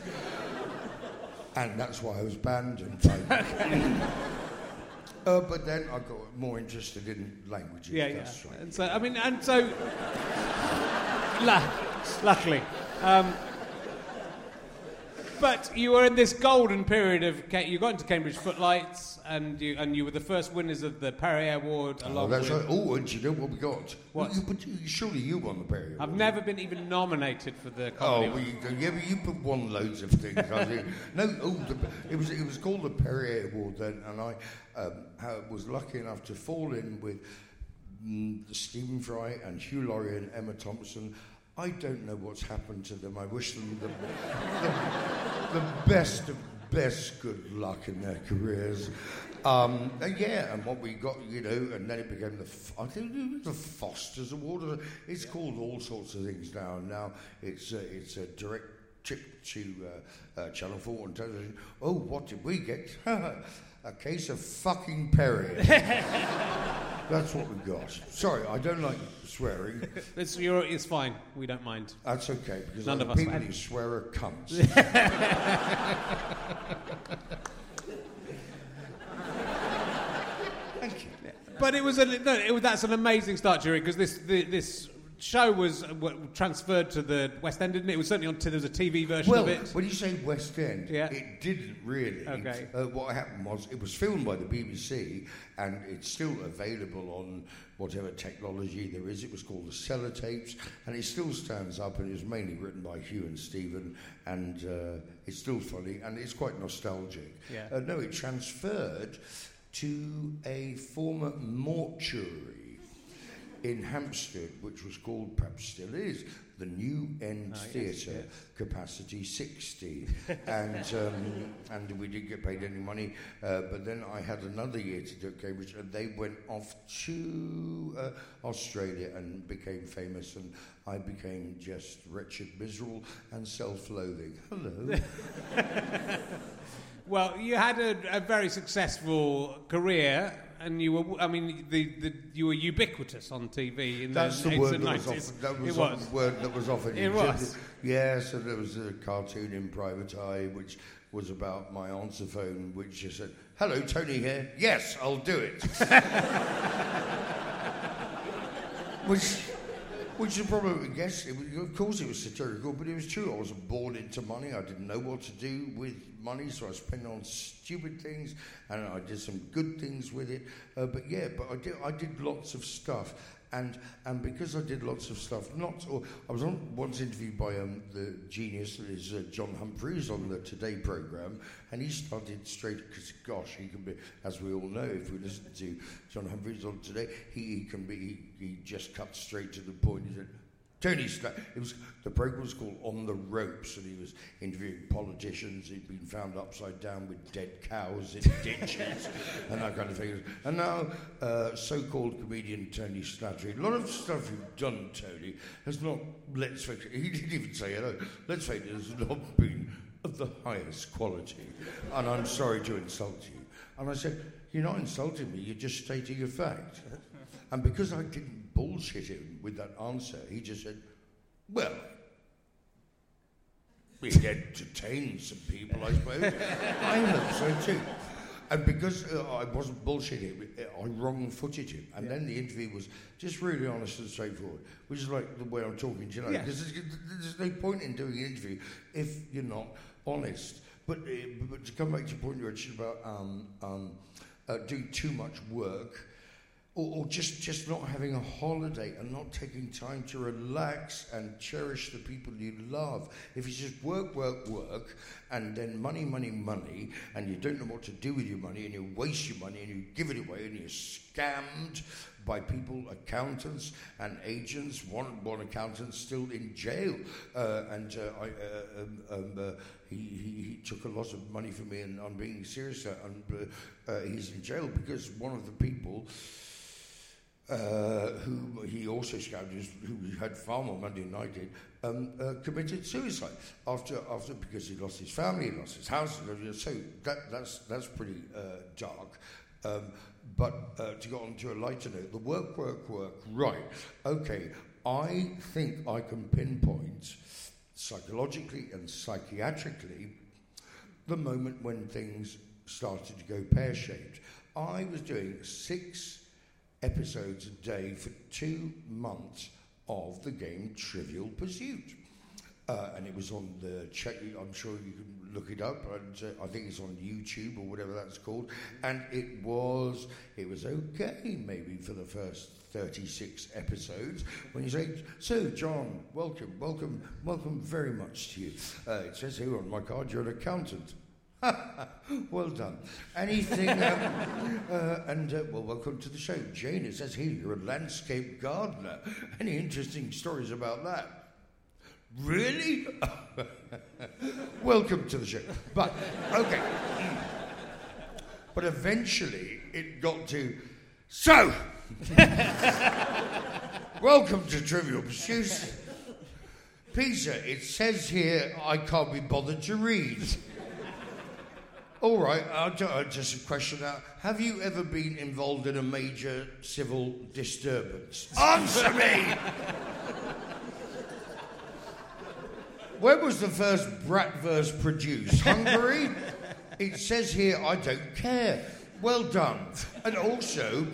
And that's why I was banned. And uh, but then I got more interested in languages. Yeah, that's yeah. Right. And so, I mean, and so, la- luckily. Um, But you were in this golden period of... You got into Cambridge Footlights, and you and you were the first winners of the Perrier Award. Oh, along that's with... right. Oh, and you know what we got? What? Well, you, but you, surely you won the Perrier Award. I've never been even nominated for the Oh, comedy. well, you, yeah, but you put one loads of things. I think. No, oh, the, it was it was called the Perrier Award then, and I um, was lucky enough to fall in with mm, Stephen Fry and Hugh Laurie and Emma Thompson. I don't know what's happened to them. I wish them the, the, the best of best good luck in their careers. Um, and yeah, and what we got, you know, and then it became the, I think it was the Foster's Award. It's called all sorts of things now. And now it's uh, it's a direct trip to uh, uh, Channel four and television. Oh, what did we get? A case of fucking Perrier. That's what we got. Sorry, I don't like swearing. It's, you're, it's fine. We don't mind. That's okay, because None the of us people have. who swear are cunts. Thank you. But it was a no, it was, that's an amazing start, Jerry, because this the, this show was uh, w- transferred to the West End, didn't it? It was certainly on. T- there was a T V version Well, of it. when you say West End, Yeah. it didn't really. Okay. Uh, what happened was it was filmed by the B B C, and it's still available on whatever technology there is. It was called the Sellotapes, and it still stands up, and it was mainly written by Hugh and Stephen, and uh, it's still funny, and it's quite nostalgic. Yeah. Uh, no, it transferred to a former mortuary in Hampstead, which was called, perhaps still is, the New End oh, Theatre, yes, yes. capacity sixty, and um, and we didn't get paid any money. Uh, but then I had another year to do at Cambridge, and they went off to uh, Australia and became famous, and I became just wretched, miserable, and self-loathing. Hello. Well, you had a, a very successful career, and you were, I mean, the, the, you were ubiquitous on T V in That's the, the eighties word and that was, nineties. often, that was, it often was. the word that was often It used. was. Yes, and there was a cartoon in Private Eye which was about my answer phone, which just said, "Hello, Tony here. Yes, I'll do it." which, which is probably, yes, it was, of course it was satirical, but it was true. I wasn't born into money. I didn't know what to do with money, so I spent it on stupid things, and I did some good things with it. Uh, but yeah, but I did, I did lots of stuff. And and because I did lots of stuff, not or I was on once interviewed by um, the genius that is uh, John Humphreys on the Today programme, and he started straight because gosh, he can be, as we all know, if we listen to John Humphreys on Today, he, he can be he, he just cuts straight to the point. He said, Tony Sla- it was the program was called On the Ropes, and he was interviewing politicians who'd been found upside down with dead cows in ditches and that kind of thing. And now, uh, so-called comedian Tony Slattery, a lot of stuff you've done, Tony, has not. Let's face it, he didn't even say hello. Let's face it, has not been of the highest quality. And I'm sorry to insult you. And I said, you're not insulting me. You're just stating a fact. And because I didn't bullshit him with that answer, he just said, well, it entertained some people, I suppose. I hope so too. And because uh, I wasn't bullshitting, I wrong-footed him. And yeah. then the interview was just really honest and straightforward, which is like the way I'm talking to you now. Because yeah. there's, there's no point in doing an interview if you're not honest. But, uh, but to come back to your point, you're about um, um, uh, doing too much work, Or, or just, just not having a holiday and not taking time to relax and cherish the people you love. If it's just work, work, work, and then money, money, money, and you don't know what to do with your money, and you waste your money, and you give it away, and you're scammed by people, accountants and agents. One, one accountant's still in jail, uh, and uh, I, uh, um, um, uh, he, he, he took a lot of money from me, and I'm being serious, uh, and uh, uh, he's in jail because one of the people Uh, who he also scouted, who had far more money than I did, um, uh, committed suicide after after because he lost his family, he lost his house. So that that's that's pretty uh, dark. Um, but uh, to go on to a lighter note, the work, work, work. Right? Okay. I think I can pinpoint psychologically and psychiatrically the moment when things started to go pear-shaped. I was doing six episodes a day for two months of the game Trivial Pursuit. Uh, and it was on the check. I'm sure you can look it up. And uh, I think it's on YouTube or whatever that's called. And it was it was okay maybe for the first thirty-six episodes. When you say, so John, welcome, welcome, welcome very much to you. Uh, it says here on my card you're an accountant. Well done. Anything, um, uh, and uh, well, welcome to the show. Jane, it says here you're a landscape gardener. Any interesting stories about that? Really? Welcome to the show. But, okay. But eventually it got to, so, welcome to Trivial Pursuit. Peter, it says here I can't be bothered to read. All right, I'll just a question now. Have you ever been involved in a major civil disturbance? Answer me! When was the first Bratverse produced? Hungary? It says here, I don't care. Well done. And also,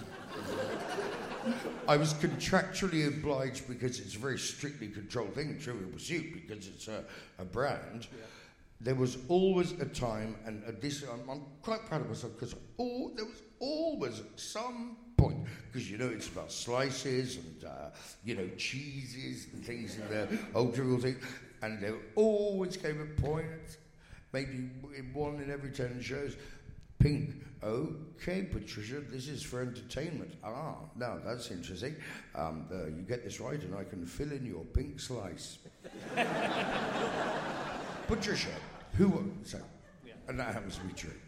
I was contractually obliged, because it's a very strictly controlled thing, Trivial Pursuit, because it's a, a brand. Yeah. There was always a time, and uh, this I'm, I'm quite proud of myself, because oh, there was always some point, because you know it's about slices and uh, you know cheeses and things in the old trivial thing, and there always came a point, maybe in one in every ten shows. Pink. Okay, Patricia, this is for entertainment. Ah, now that's interesting. Um, uh, you get this right, and I can fill in your pink slice. Patricia, who so, yeah. And that happens to be true.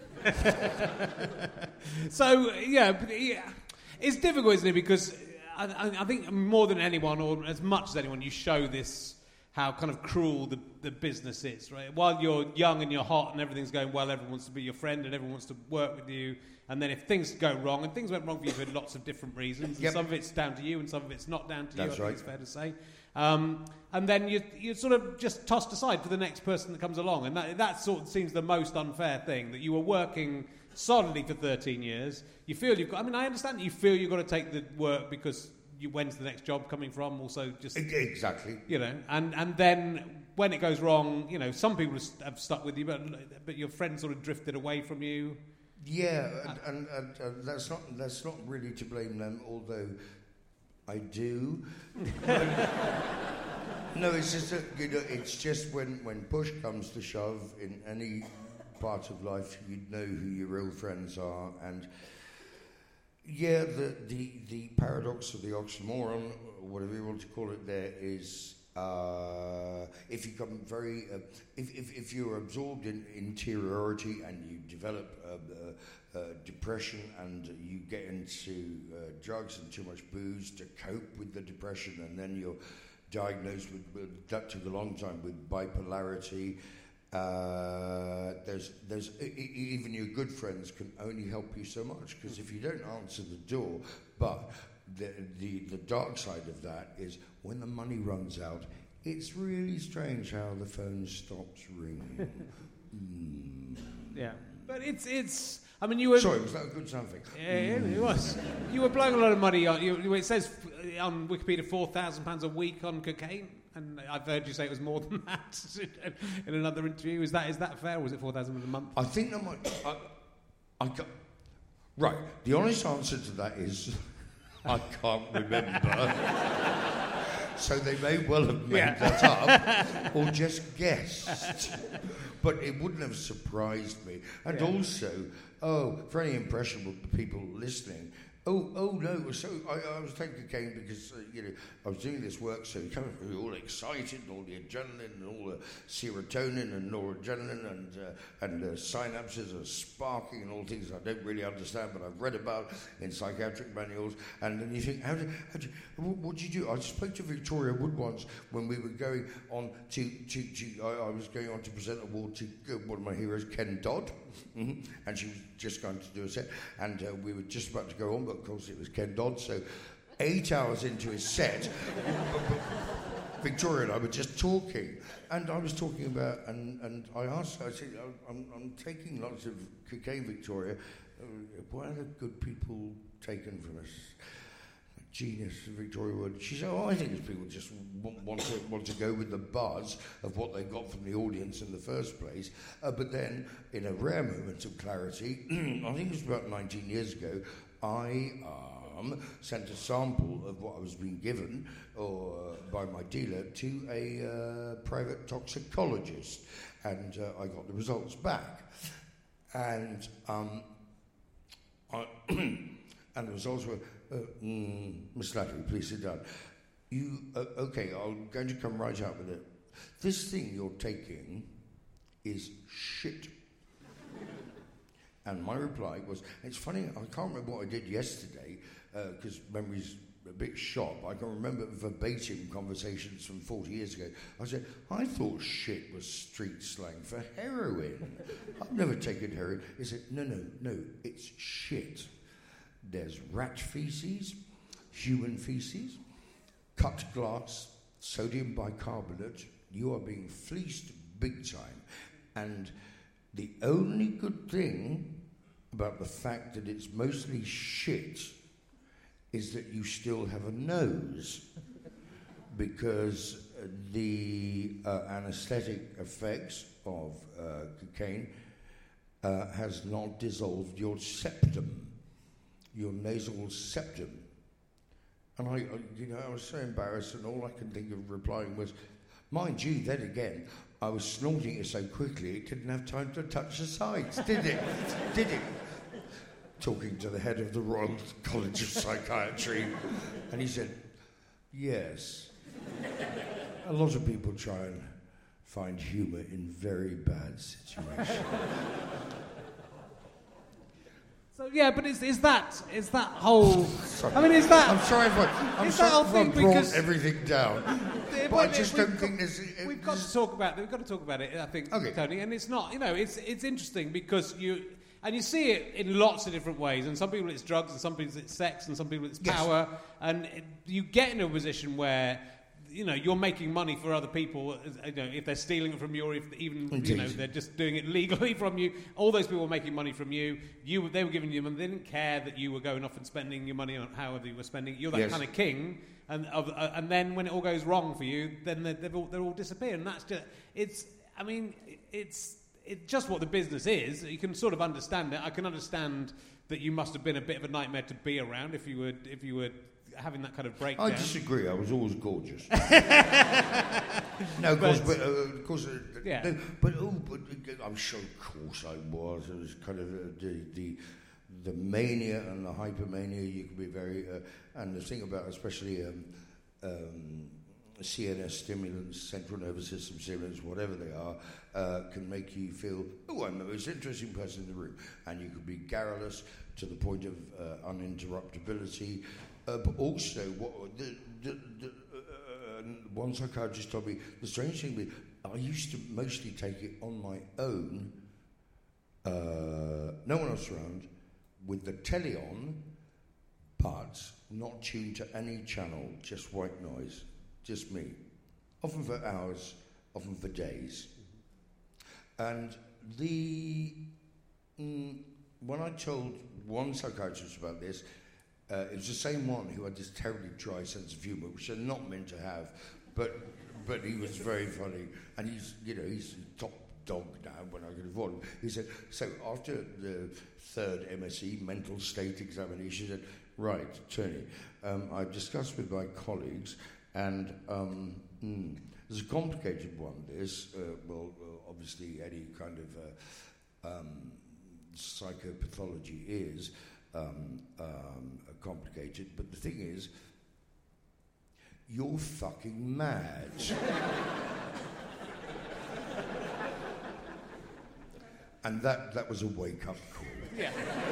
So yeah, yeah, it's difficult, isn't it? Because I, I think more than anyone, or as much as anyone, you show this how kind of cruel the, the business is, right? While you're young and you're hot and everything's going well, everyone wants to be your friend and everyone wants to work with you. And then if things go wrong, and things went wrong for you for lots of different reasons, yep. and some of it's down to you and some of it's not down to That's you, I right. think it's fair to say. Um, and then you, you're sort of just tossed aside for the next person that comes along. And that, that sort of seems the most unfair thing, that you were working solidly for thirteen years. You feel you've got, I mean, I understand that you feel you've got to take the work because you, when's the next job coming from? Also just... Exactly. You know, and, and then when it goes wrong, you know, some people have stuck with you, but but your friends sort of drifted away from you. Yeah, and, and, and, and that's not that's not really to blame them, although I do. no, no, it's just that, you know, it's just when, when push comes to shove in any part of life, you know who your real friends are, and yeah, the the, the paradox of the oxymoron, or whatever you want to call it, there is uh, if you become very, uh, if, if if you're absorbed in interiority and you develop uh, uh, uh, depression and you get into uh, drugs and too much booze to cope with the depression, and then you're diagnosed with, with that took a long time, with bipolarity. Uh, there's, there's e- even your good friends can only help you so much, because if you don't answer the door, but the, the the dark side of that is when the money runs out, it's really strange how the phone stops ringing. mm. Yeah, but it's it's. I mean, you were. Sorry, was that a good something? Yeah, yeah, it was. You were blowing a lot of money on. You, it says on Wikipedia four thousand pounds a week on cocaine. And I've heard you say it was more than that in another interview. Is that is that fair, or was it four thousand pounds a month? I think that might... I, I got, right, the honest answer to that is I can't remember. So they may well have made yeah. that up or just guessed. But it wouldn't have surprised me. And yeah. also, oh, for any impressionable people listening... Oh, oh no! So I, I was taking cocaine because uh, you know I was doing this work, so kind of all excited, and all the adrenaline, and all the serotonin and noradrenaline, and uh, and uh, synapses are sparking, and all things I don't really understand, but I've read about in psychiatric manuals. And then you think, how do, how do what, what do you do? I spoke to Victoria Wood once when we were going on to to, to I, I was going on to present an award to uh, one of my heroes, Ken Dodd, mm-hmm. and she was just going to do a set, and uh, we were just about to go on. But of course, it was Ken Dodd, so eight hours into his set, Victoria and I were just talking, and I was talking about, and, and I asked her, I said, I'm, I'm taking lots of cocaine, Victoria. Uh, what are the good people taken from us? Genius, Victoria Wood. She said, oh, I think it's people just want, want, to, want to go with the buzz of what they got from the audience in the first place. Uh, but then, in a rare moment of clarity, I think it was about nineteen years ago, I um, sent a sample of what I was being given or uh, by my dealer to a uh, private toxicologist, and uh, I got the results back. And um, I and the results were, uh, mm, Miss Slattery, please sit down. You uh, okay? I'm going to come right out with it. This thing you're taking is shit. And my reply was, it's funny, I can't remember what I did yesterday, because uh, memory's a bit sharp. I can remember verbatim conversations from forty years ago. I said, I thought shit was street slang for heroin. I've never taken heroin. He said, no, no, no, it's shit. There's rat feces, human feces, cut glass, sodium bicarbonate. You are being fleeced big time. And the only good thing about the fact that it's mostly shit is that you still have a nose, because the uh, anesthetic effects of uh, cocaine uh, has not dissolved your septum, your nasal septum. And I, I, you know, I was so embarrassed, and all I could think of replying was, mind you, then again, I was snorting it so quickly it didn't have time to touch the sides, did it? Did it? Talking to the head of the Royal College of Psychiatry, and he said, yes. A lot of people try and find humour in very bad situations. So yeah, but is is that is that whole? Sorry. I mean, is that? I'm sorry if I, I'm is sorry that whole if thing I brought because everything down. Yeah, but I just don't got, think there's. It, we've got to talk about. We've got to talk about it. I think, okay. Tony, and it's not. You know, it's it's interesting because you and you see it in lots of different ways. And some people it's drugs, and some people it's sex, and some people it's power. Yes. And it, you get into a position where, you know, you're making money for other people. You know, if they're stealing it from you, or if even Indeed. you know they're just doing it legally from you. All those people were making money from you. You, they were giving you money. They didn't care that you were going off and spending your money on however you were spending. You're that yes. kind of king. And of, uh, and then when it all goes wrong for you, then they're, they're all, they're all disappear. And that's just it's. I mean, it's it's just what the business is. You can sort of understand it. I can understand that you must have been a bit of a nightmare to be around if you were if you were. having that kind of breakdown. I disagree. I was always gorgeous. no, of course, but, uh, of course, uh, yeah. no, but oh, but uh, I'm sure, of course, I was. It was kind of uh, the the the mania and the hypermania. You could be very, uh, and the thing about especially um, um, C N S stimulants, central nervous system stimulants, whatever they are, uh, can make you feel, oh, I'm the most interesting person in the room, and you could be garrulous to the point of uh, uninterruptibility. Uh, but also, what the, the, the, uh, one psychiatrist told me, the strange thing was, I used to mostly take it on my own, uh, no one else around, with the telly on, but not tuned to any channel, just white noise, just me. Often for hours, often for days. And the mm, when I told one psychiatrist about this, Uh, it was the same one who had this terribly dry sense of humour, which they're not meant to have, but but he was very funny, and he's you know he's the top dog now when I can afford him. He said, so after the third M S E mental state examination, he said, right, Tony, um, I've discussed with my colleagues, and um, mm, there's a complicated one. This, uh, well, uh, obviously any kind of uh, um, psychopathology is. Um, um, complicated, but the thing is, you're fucking mad. And that, that was a wake-up call. Yeah.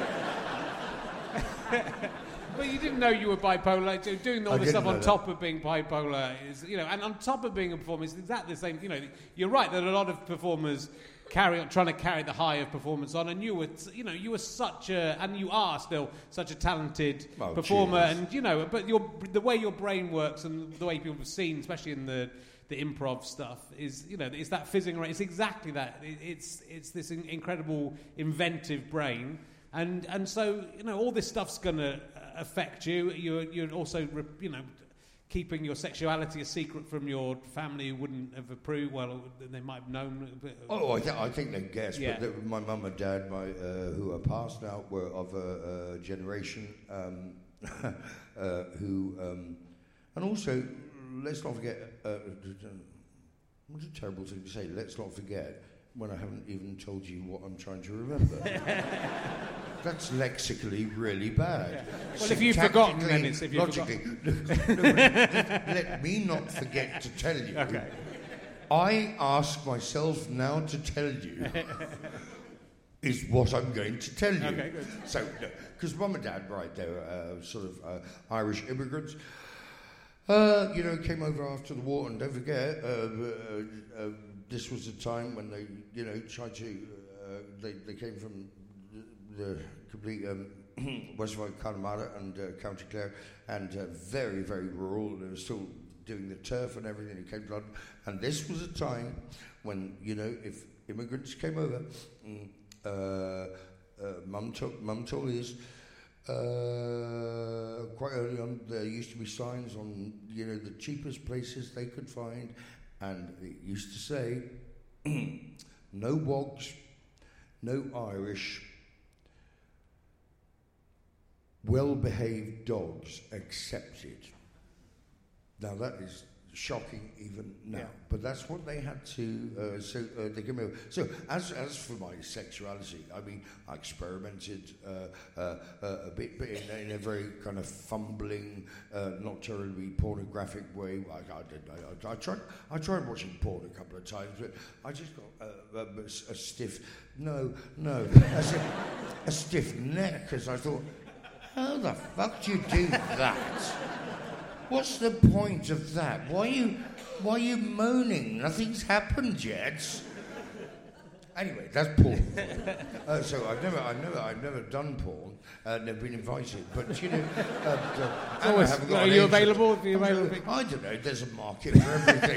But you didn't know you were bipolar. Doing all I this stuff on that. top of being bipolar is, you know, and on top of being a performer is exactly the same. You know, you're right that a lot of performers carry on, trying to carry the high of performance on, and you were, you know, you were such a, and you are still such a talented oh, performer, cheers. and you know, but your the way your brain works and the way people have seen, especially in the the improv stuff, is, you know, it's that fizzing around. It's exactly that. It, it's it's this in, incredible inventive brain, and and so you know all this stuff's gonna affect you. You're you're also you know. keeping your sexuality a secret from your family who wouldn't have approved. Well, they might have known. But, oh, I, th- I think they guessed. Yeah. But the, my mum and dad, my uh, who are passed now, were of a, a generation um, uh, who, um, and also let's not forget. Uh, what's a terrible thing to say? Let's not forget when I haven't even told you what I'm trying to remember. That's lexically really bad. Yeah. Well, if you've forgotten, then it's if you've logically. No, no, let, let me not forget to tell you. Okay. I ask myself now to tell you is what I'm going to tell you. Okay, good. So, because mum and dad, right, they were uh, sort of uh, Irish immigrants. Uh, you know, came over after the war, and don't forget, uh, uh, uh, this was a time when they, you know, tried to. Uh, they they came from the, the complete um, West of Connemara and uh, County Clare, and uh, very very rural. They were still doing the turf and everything. It came to London, and this was a time when, you know, if immigrants came over, uh, uh, mum told mum told us. Uh, quite early on, there used to be signs on, you know, the cheapest places they could find, and it used to say, no wogs, no Irish, well-behaved dogs accepted. Now that is shocking even now, yeah. But that's what they had to. Uh, so uh, they came over. So as as for my sexuality, I mean, I experimented uh, uh, uh, a bit, but in, in a very kind of fumbling, uh, not terribly pornographic way. I, I did. I, I, I tried. I tried watching porn a couple of times, but I just got uh, a, a stiff. No, no, a, a stiff neck, because I thought, how the fuck do you do that? What's the point of that? Why are you, why are you moaning? Nothing's happened yet. Anyway, that's porn. uh, so I've never, I've never, I've never done porn. Uh, never been invited, but you know, uh, uh, always, I haven't got are an you agent. available? Are you available? I don't know. There's a market for everything.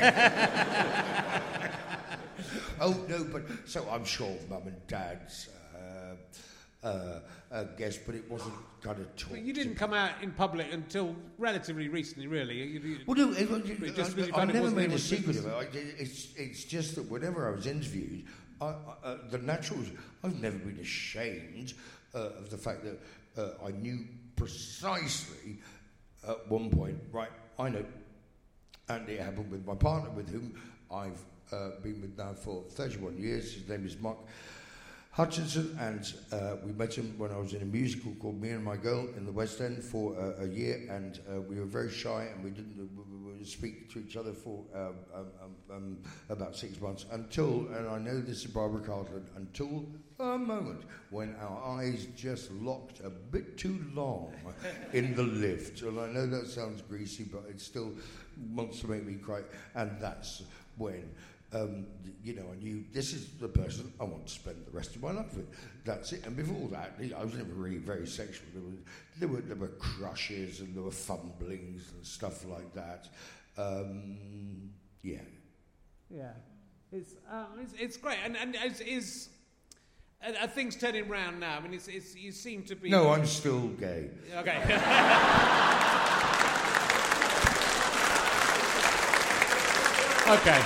Oh no, but so I'm sure Mum and Dad's. Uh, Uh, uh, guess, but it wasn't kind of talk. But you didn't come out in public until relatively recently, really. You, you, well, no, it, it, it just, I, I never made a business. secret of it. I, it's, it's just that whenever I was interviewed, I, I, uh, the natural. I've never been ashamed uh, of the fact that uh, I knew precisely at one point, right, I know, and it happened with my partner, with whom I've uh, been with now for thirty-one years. His name is Mark Hutchinson, and uh, we met him when I was in a musical called Me and My Girl in the West End for uh, a year, and uh, we were very shy, and we didn't we, we speak to each other for uh, um, um, about six months until, and I know this is Barbara Cartland, until a moment when our eyes just locked a bit too long in the lift. And I know that sounds greasy, but it still wants to make me cry, and that's when Um, you know, I knew this is the person I want to spend the rest of my life with. That's it. And before that, I was never really very sexual. There were there were, there were crushes and there were fumblings and stuff like that. Um, yeah. Yeah, it's um, it's, it's great, and and is is are, are things turning round now? I mean, it's, it's you seem to be. No, I'm still gay. Okay. Okay.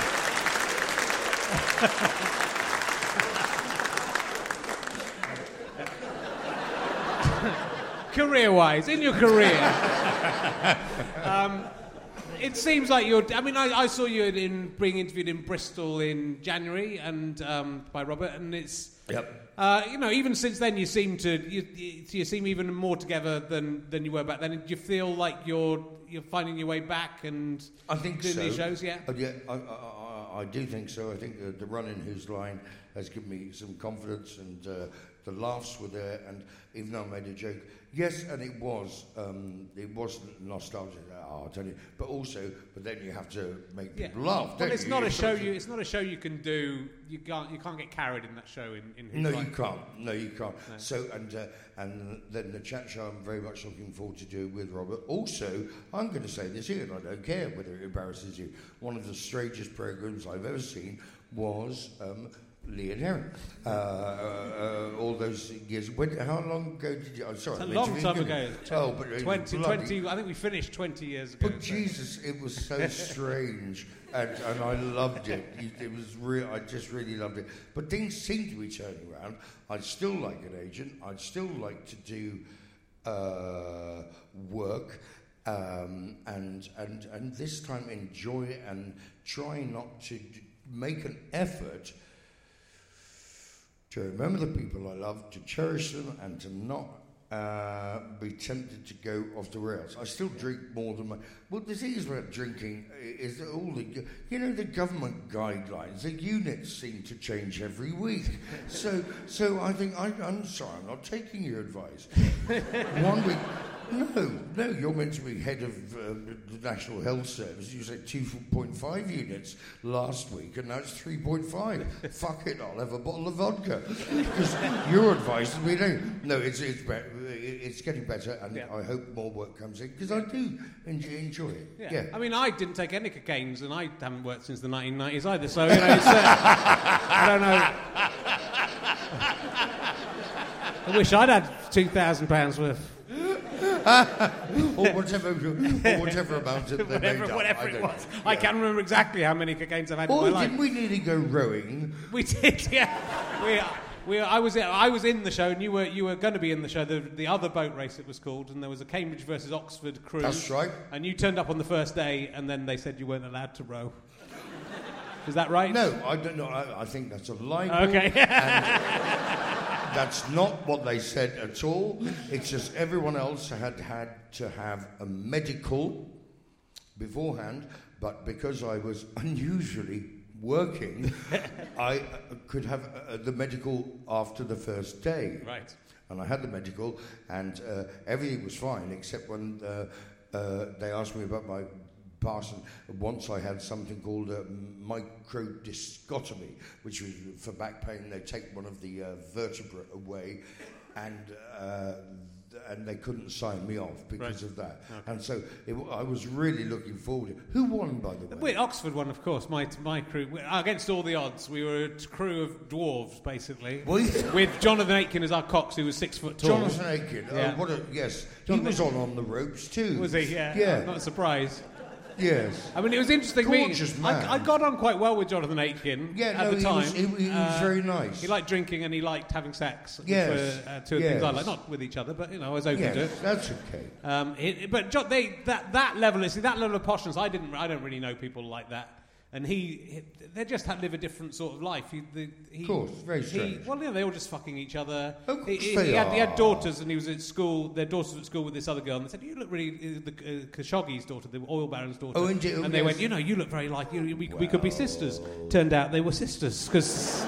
Career-wise, in your career, um, it seems like you're. I mean, I, I saw you in being interviewed in Bristol in January, and um, by Robert, and it's. Yep. Uh, you know, even since then, you seem to you, you, you seem even more together than, than you were back then. Do you feel like you're you're finding your way back and I think doing so. these shows? Yeah. Uh, yeah, I, I, I do think so. I think the, the run in Whose Line has given me some confidence, and uh, the laughs were there. And even though I made a joke, yes, and it was um, it wasn't nostalgic. Oh, I'll tell you, but also, but then you have to make people yeah. laugh. Well, it's you? not you a show. You it's not a show you can do. You can't you can't get carried in that show in. in Whose no, Line. you can't. No, you can't. No. So and uh, and then the chat show, I'm very much looking forward to do with Robert. Also, I'm going to say this here, and I don't care whether it embarrasses you. One of the strangest programs I've ever seen was um, Lee and Herring. Uh, uh, all those years. When, how long ago did you? I'm sorry, It's a I'm long time ago. Oh, but it twenty, was bloody, twenty, I think we finished twenty years ago. But so. Jesus, it was so strange, and, and I loved it. It was real. I just really loved it. But things seem to be turning around. I'd still like an agent. I'd still like to do uh, work, um, and and and this time enjoy it and try not to d- make an effort to remember the people I love, to cherish them, and to not uh, be tempted to go off the rails. I still drink more than my... Well, the thing is about drinking is that all the... You know, the government guidelines, the units seem to change every week. So so I think, I, I'm sorry, I'm not taking your advice. One week... No, no, you're meant to be head of uh, the National Health Service. You said two point five units last week, and now it's three point five. Fuck it, I'll have a bottle of vodka. Because your advice would be, no, no it's, it's, be- it's getting better, and yeah. I hope more work comes in, because I do enjoy, enjoy it. Yeah. yeah. I mean, I didn't take any cocaines, and I haven't worked since the nineteen nineties either, so, you know, it's, uh, I don't know. I wish I'd had two thousand pounds worth. or whatever, or whatever amount it they whatever, made up. whatever I it was. Yeah. I can't remember exactly how many cocaines I've had oh, in my life. didn't we nearly go rowing? We did, yeah. we, we, I was, I was in the show, and you were, you were going to be in the show. The, the other boat race, it was called, and there was a Cambridge versus Oxford cruise. That's right. And you turned up on the first day, and then they said you weren't allowed to row. Is that right? No, I don't know. I, I think that's a lie. Okay. That's not what they said at all. It's just everyone else had had to have a medical beforehand, but because I was unusually working, I could have uh, the medical after the first day. Right. And I had the medical, and uh, everything was fine, except when uh, uh, they asked me about my past. And once I had something called a microdiscotomy, which was for back pain. They take one of the uh, vertebrae away, and uh, and they couldn't sign me off because right. of that. Okay. And so it, I was really looking forward to it. Who won, by the way? Wait, Oxford won, of course. My my crew, against all the odds, we were a crew of dwarves, basically. With Jonathan Aitken as our cox, who was six foot tall. Jonathan Aitken, yeah. oh, what a yes! Jonathan he was on on the ropes too. Was he? Yeah. Yeah. I'm not surprised. Yes. I mean, it was interesting. Gorgeous me, man. I, I got on quite well with Jonathan Aitken Yeah, at no, the he time. was- he- he was very nice. He liked drinking and he liked having sex. Which Yes. were uh, two of the things I Yes. like. Not with each other, but, you know, I was open Yes, to it. that's okay. Um, it, but John, they, that, that level, see, that level of poshness, I didn't, I don't really know people like that. And he, he they just had live a different sort of life. He, the, he, Of course, very he, strange. well, yeah, they were just fucking each other. Of course he, he, they he had, he had are. daughters, and he was at school. Their daughters were at school with this other girl, and they said, "You look really." The uh, Khashoggi's daughter, the oil baron's daughter. Oh, indeed. And Oh, they yes. went, "You know, you look very like you. We, we could be sisters." Turned out they were sisters because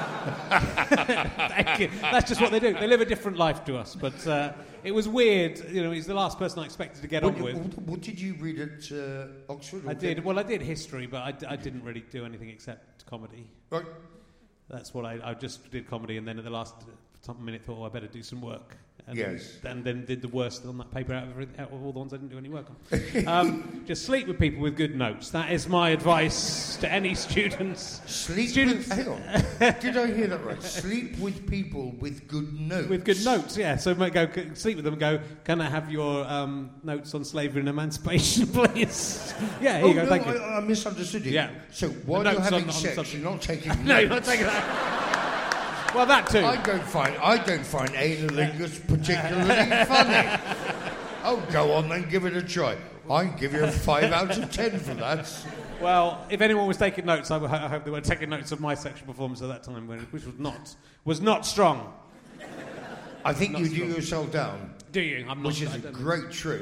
that's just what they do. They live a different life to us. But uh, it was weird. You know, he's the last person I expected to get What, on with. what, what did you read at uh, Oxford? or I did. Cambridge? Well, I did history, but I, d- I didn't really do anything except comedy. Right. That's what I, I just did comedy, and then at the last minute thought, oh, I better do some work. And Yes. And then did the worst on that paper out of, every- out of all the ones I didn't do any work on. um, just sleep with people with good notes. That is my advice to any students. Sleep students with... Hang on. Did I hear that right? Sleep with people with good notes. with good notes, yeah. So might go c- sleep with them and go, can I have your um, notes on slavery and emancipation, please? Yeah, here Oh, you go, no, thank you. I, I misunderstood you. Yeah. So while The you're notes having on- on sex, subject. you're not taking notes. No, you're not taking that. Well, that too. I don't find I don't find analingus particularly funny. Oh, go on then, give it a try. I give you a five out of ten for that. Well, if anyone was taking notes, I, w- I hope they were taking notes of my sexual performance at that time, when- which was not was not strong. I think Not you do strong. yourself down, Do you? I'm not. which is I a don't- great trick.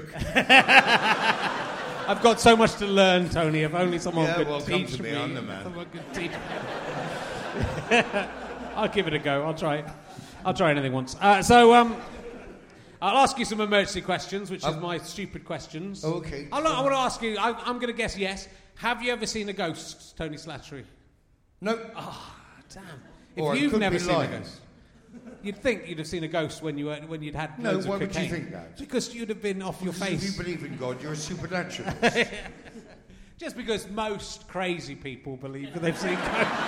I've got so much to learn, Tony. If only someone Yeah, could well, come teach to me, me. I'm the man. Someone could teach me. I'll give it a go. I'll try it. I'll try anything once. Uh, so, um, I'll ask you some emergency questions, which is Um, my stupid questions. Oh, okay. I'll, I want to ask you. I, I'm going to guess yes. Have you ever seen a ghost, Tony Slattery? No. Damn. If Or I you've could never be seen lying. a ghost, you'd think you'd have seen a ghost when you were, when you'd had No, loads why of would you cocaine. think that? Because you'd have been off your Because face. If you believe in God, you're a supernaturalist. Just because most crazy people believe that they've seen ghosts.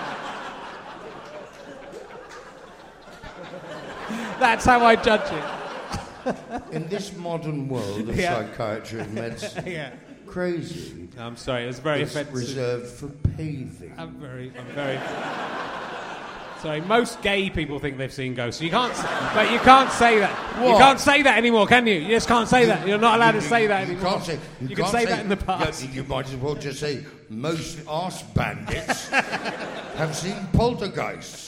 That's how I judge it. In this modern world of Yeah. psychiatry and medicine, Yeah. crazy I'm sorry, it was very is offensive. reserved for paving. I'm very, I'm very. Sorry, most gay people think they've seen ghosts. You can't, say, but you can't say that. You What? can't say that anymore, can you? You just can't say that. You're not allowed to You- say that you anymore. Can't say, you you can can't say that in the past. You, you might as well just say most arse bandits have seen poltergeists.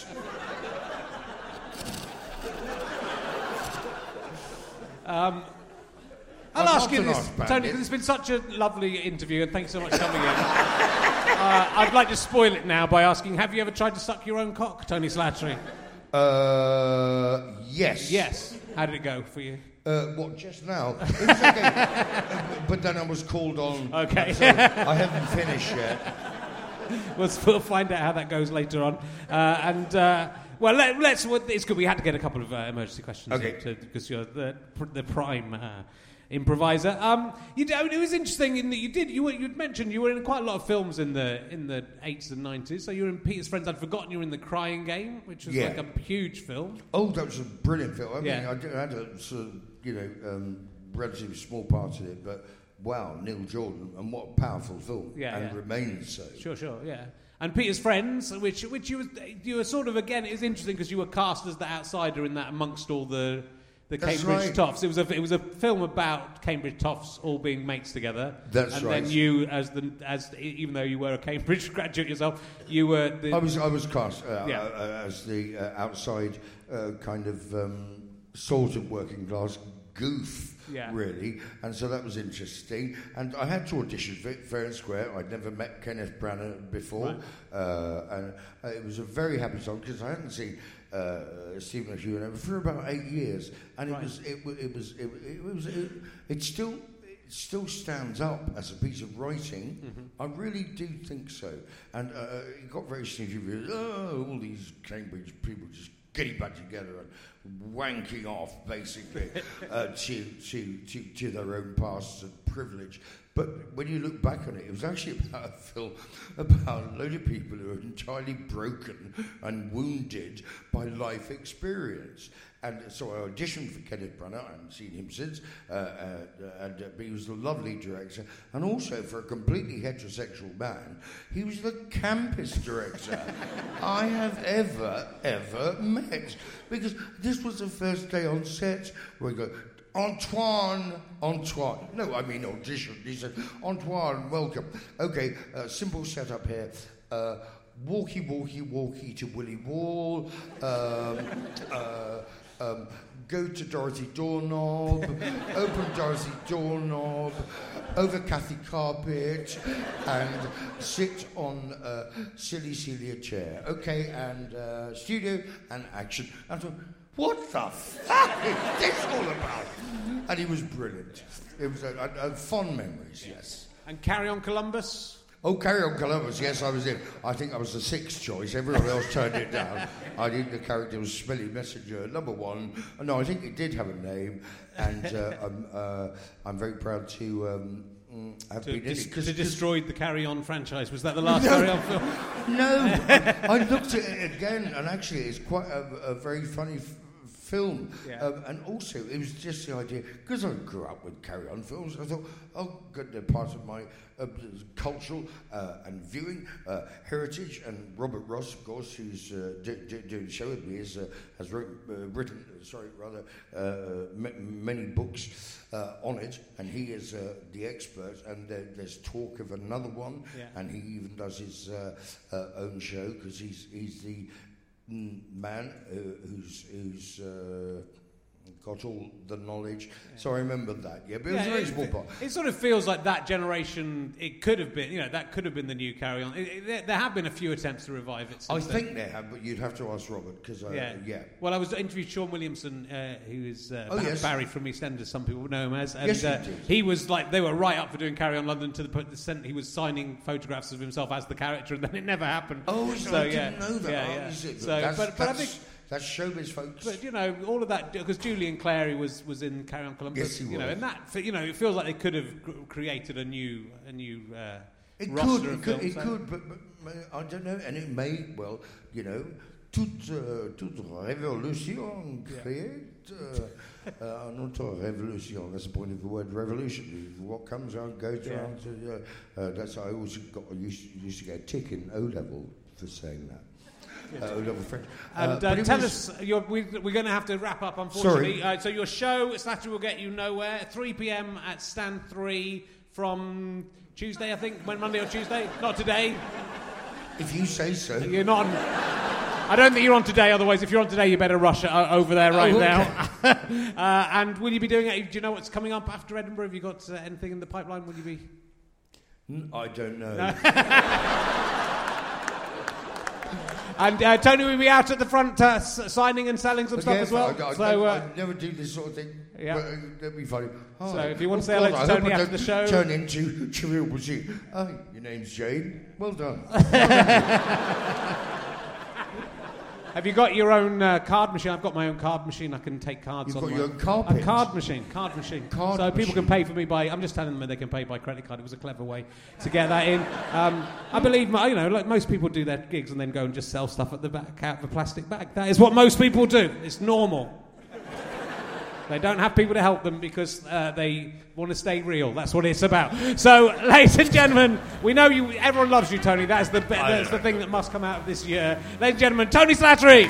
I'll I'm ask not you an this, arse bandit. Tony, because it's been such a lovely interview, and thanks so much for coming in. uh, I'd like to spoil it now by asking: have you ever tried to suck your own cock, Tony Slattery? Uh, yes. Yes. How did it go for you? Uh, what, just now? It was okay. Uh, but then I was called on. Okay. So I haven't finished yet. We'll, we'll find out how that goes later on. Uh, and, uh, well, let, let's... Well, it's good. We had to get a couple of uh, emergency questions. Okay. in to- Because you're the, the prime uh, improviser. Um, you did, it was interesting in that you did... You were, you'd mentioned you were in quite a lot of films in the in the eighties and nineties. So you were in Peter's Friends. I'd forgotten you were in The Crying Game, which was Yeah. like a huge film. Oh, that was a brilliant film. I mean, Yeah. I, did, I had a sort of, you know, um, relatively small part in it, but wow, Neil Jordan, and what a powerful film. Yeah, and yeah. remains so. Sure, sure, yeah. And Peter's Friends, which which you were you were sort of again, it was interesting because you were cast as the outsider in that amongst all the the That's Cambridge right. toffs. It was a it was a film about Cambridge toffs all being mates together. That's and right. then you, as the as even though you were a Cambridge graduate yourself, you were the I was I was cast uh, Yeah. uh, as the uh, outside uh, kind of um, sort of working class goof. Yeah. Really, and so that was interesting. And I had to audition for it fair and square. I'd never met Kenneth Branagh before, Right. uh, and uh, it was a very happy song because I hadn't seen uh, Stephen Hugh for about eight years, and it Right. was it, wa- it was it, it was it, it still. It still stands up as a piece of writing. Mm-hmm. I really do think so. And uh, it got very sneaky. Oh, all these Cambridge people just getting back together and wanking off, basically, uh, to, to, to, to their own pasts and privilege. But when you look back on it, it was actually about a film about a load of people who are entirely broken and wounded by life experience. And so I auditioned for Kenneth Branagh. I haven't seen him since, uh, uh, and, uh, but he was a lovely director. And also, for a completely heterosexual man, he was the campest director I have ever, ever met. Because this was the first day on set where we go, Antoine, Antoine. No, I mean audition. He said, Antoine, welcome. Okay, uh, simple setup here. Uh, walkie, walkie, walkie to Willie Wall. Um, uh, um, go to Dorothy Doorknob. Open Dorothy Doorknob. Over Kathy Carpet. And sit on uh, Silly Celia chair. Okay, and uh, studio and action. And so, what the fuck is this all about? And he was brilliant. It was a, a, a fond memories, yes. And Carry On Columbus? Oh, Carry On Columbus, yes, I was in. I think I was the sixth choice. Everyone else turned it down. I think the character was Smelly Messenger, number one. No, I think it did have a name. And uh, I'm, uh, I'm very proud to... Um, I've to, been dis- in it. Cause, to cause destroy the Carry On franchise. Was that the last no, Carry On film? No, I, I looked at it again, and actually it's quite a, a very funny f- film. Yeah. Um, and also, it was just the idea, because I grew up with Carry On films, I thought, oh, good, they're part of my uh, cultural uh, and viewing uh, heritage. And Robert Ross, of course, who's uh, do, do, doing the show with me, is, uh, has written, uh, written, sorry, rather, uh, m- many books uh, on it, and he is uh, the expert. And there, there's talk of another one, yeah. and he even does his uh, uh, own show because he's he's the man uh, who's who's uh, got all the knowledge. Yeah. So I remember that. Yeah, but it yeah, was a very it, small part. It sort of feels like that generation. It could have been, you know, that could have been the new Carry On. It, it, there, there have been a few attempts to revive it. I since think then. there have, but you'd have to ask Robert because uh, yeah. yeah. Well, I was interviewed Sean Williamson, uh, who is uh, oh, Bar- yes. Barry from EastEnders. Some people know him as. And, yes, he uh, did. He was like they were right up for doing Carry On London to the point that he was signing photographs of himself as the character, and then it never happened. Oh, so, so I yeah. didn't know that. Yeah, Oh, yeah. is it? So, that's, but, but that's, I think. That's showbiz, folks. But you know, all of that because Julian Clary was, was in Carry On Columbus. Yes, he you was. know, and that you know, it feels like they could have g- created a new a new uh, it roster could, of it could, films. it could, but, but I don't know, and it may well, you know, toute uh, toute révolution create uh, uh, notre révolution. That's the point of the word revolution. What comes out goes yeah. around. To, uh, uh, that's I always got I used, used to get a tick in O level for saying that. Uh, O level French. And uh, uh, tell was, us, you're, we, we're going to have to wrap up, unfortunately. Sorry. Uh, so your show, Slattery Will Get You Nowhere, three p.m. at Stand three from Tuesday, I think. When Monday or Tuesday? Not today. If you say so. You're not on... I don't think you're on today, otherwise if you're on today you better rush uh, over there right oh, okay. now. uh, and will you be doing it? Do you know what's coming up after Edinburgh? Have you got uh, anything in the pipeline? Will you be... I don't know. And uh, Tony will be out at the front uh, s- signing and selling some stuff yeah, as well. I, I, so, uh, I never do this sort of thing. Yeah. But, uh, that'd be funny. Hi. So if you want Oh, to say hello God, to I Tony hope I after the show... turn into Cheerio Bougie. Hi, your name's Jane. Well done. Have you got your own uh, card machine? I've got my own card machine. I can take cards You've on got my... your own card A pins? card machine. Card machine. Card so people can machine. pay for me by... I'm just telling them that they can pay by credit card. It was a clever way to get that in. Um, I believe, you know, like most people do their gigs and then go and just sell stuff at the back out of a plastic bag. That is what most people do. It's normal. They don't have people to help them because uh, they want to stay real. That's what it's about. So, ladies and gentlemen, we know you. Everyone loves you, Tony. That's the be- that's the thing that must come out of this year. Ladies and gentlemen, Tony Slattery.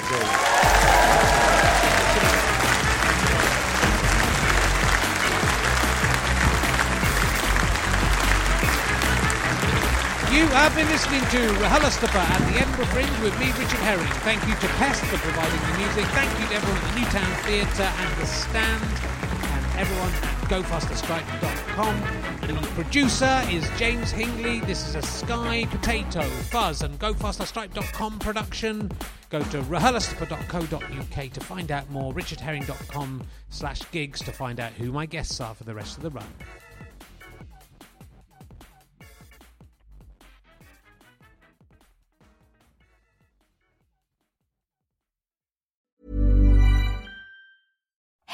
You have been listening to RHLSTP at the Edinburgh Fringe with me, Richard Herring. Thank you to Pest for providing the music. Thank you to everyone at the Newtown Theatre and The Stand, and everyone at go faster stripe dot com. The producer is James Hingley. This is a Sky Potato Fuzz and go faster stripe dot com production. Go to R H L S T P dot co dot U K to find out more. richard herring dot com slash gigs to find out who my guests are for the rest of the run.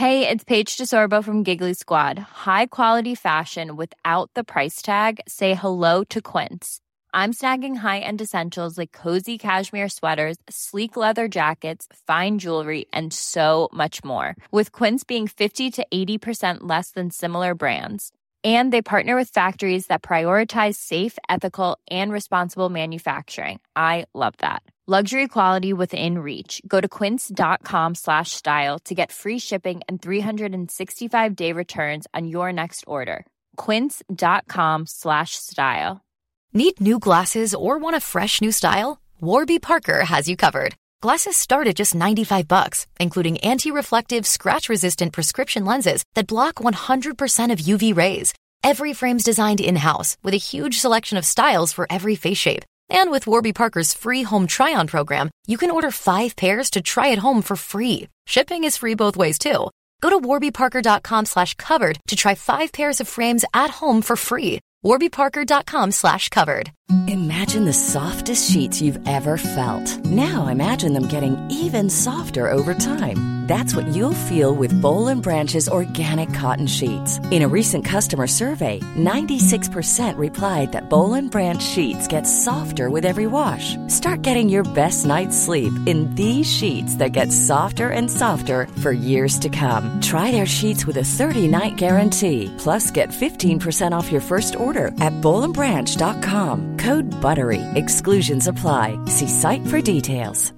Hey, it's Paige DeSorbo from Giggly Squad. High quality fashion without the price tag. Say hello to Quince. I'm snagging high-end essentials like cozy cashmere sweaters, sleek leather jackets, fine jewelry, and so much more. With Quince being fifty to eighty percent less than similar brands. And they partner with factories that prioritize safe, ethical, and responsible manufacturing. I love that. Luxury quality within reach. Go to quince.com slash style to get free shipping and three sixty-five day returns on your next order. Quince.com slash style. Need new glasses or want a fresh new style? Warby Parker has you covered. Glasses start at just ninety-five bucks, including anti-reflective, scratch-resistant prescription lenses that block one hundred percent of U V rays. Every frame's designed in-house with a huge selection of styles for every face shape. And with Warby Parker's free home try-on program, you can order five pairs to try at home for free. Shipping is free both ways, too. Go to warbyparker.com slash covered to try five pairs of frames at home for free. warbyparker.com slash covered. Imagine the softest sheets you've ever felt. Now imagine them getting even softer over time. That's what you'll feel with Boll and Branch's organic cotton sheets. In a recent customer survey, ninety-six percent replied that Boll and Branch sheets get softer with every wash. Start getting your best night's sleep in these sheets that get softer and softer for years to come. Try their sheets with a thirty-night guarantee. Plus, get fifteen percent off your first order at boll and branch dot com. Code BUTTERY. Exclusions apply. See site for details.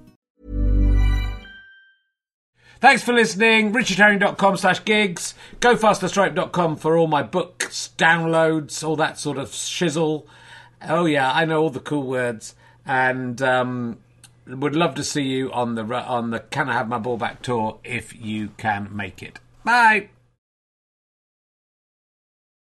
Thanks for listening. richard herring dot com slash gigs. go faster stripe dot com for all my books, downloads, all that sort of shizzle. Oh, yeah, I know all the cool words. And um, would love to see you on the on the Can I Have My Ball Back tour if you can make it. Bye.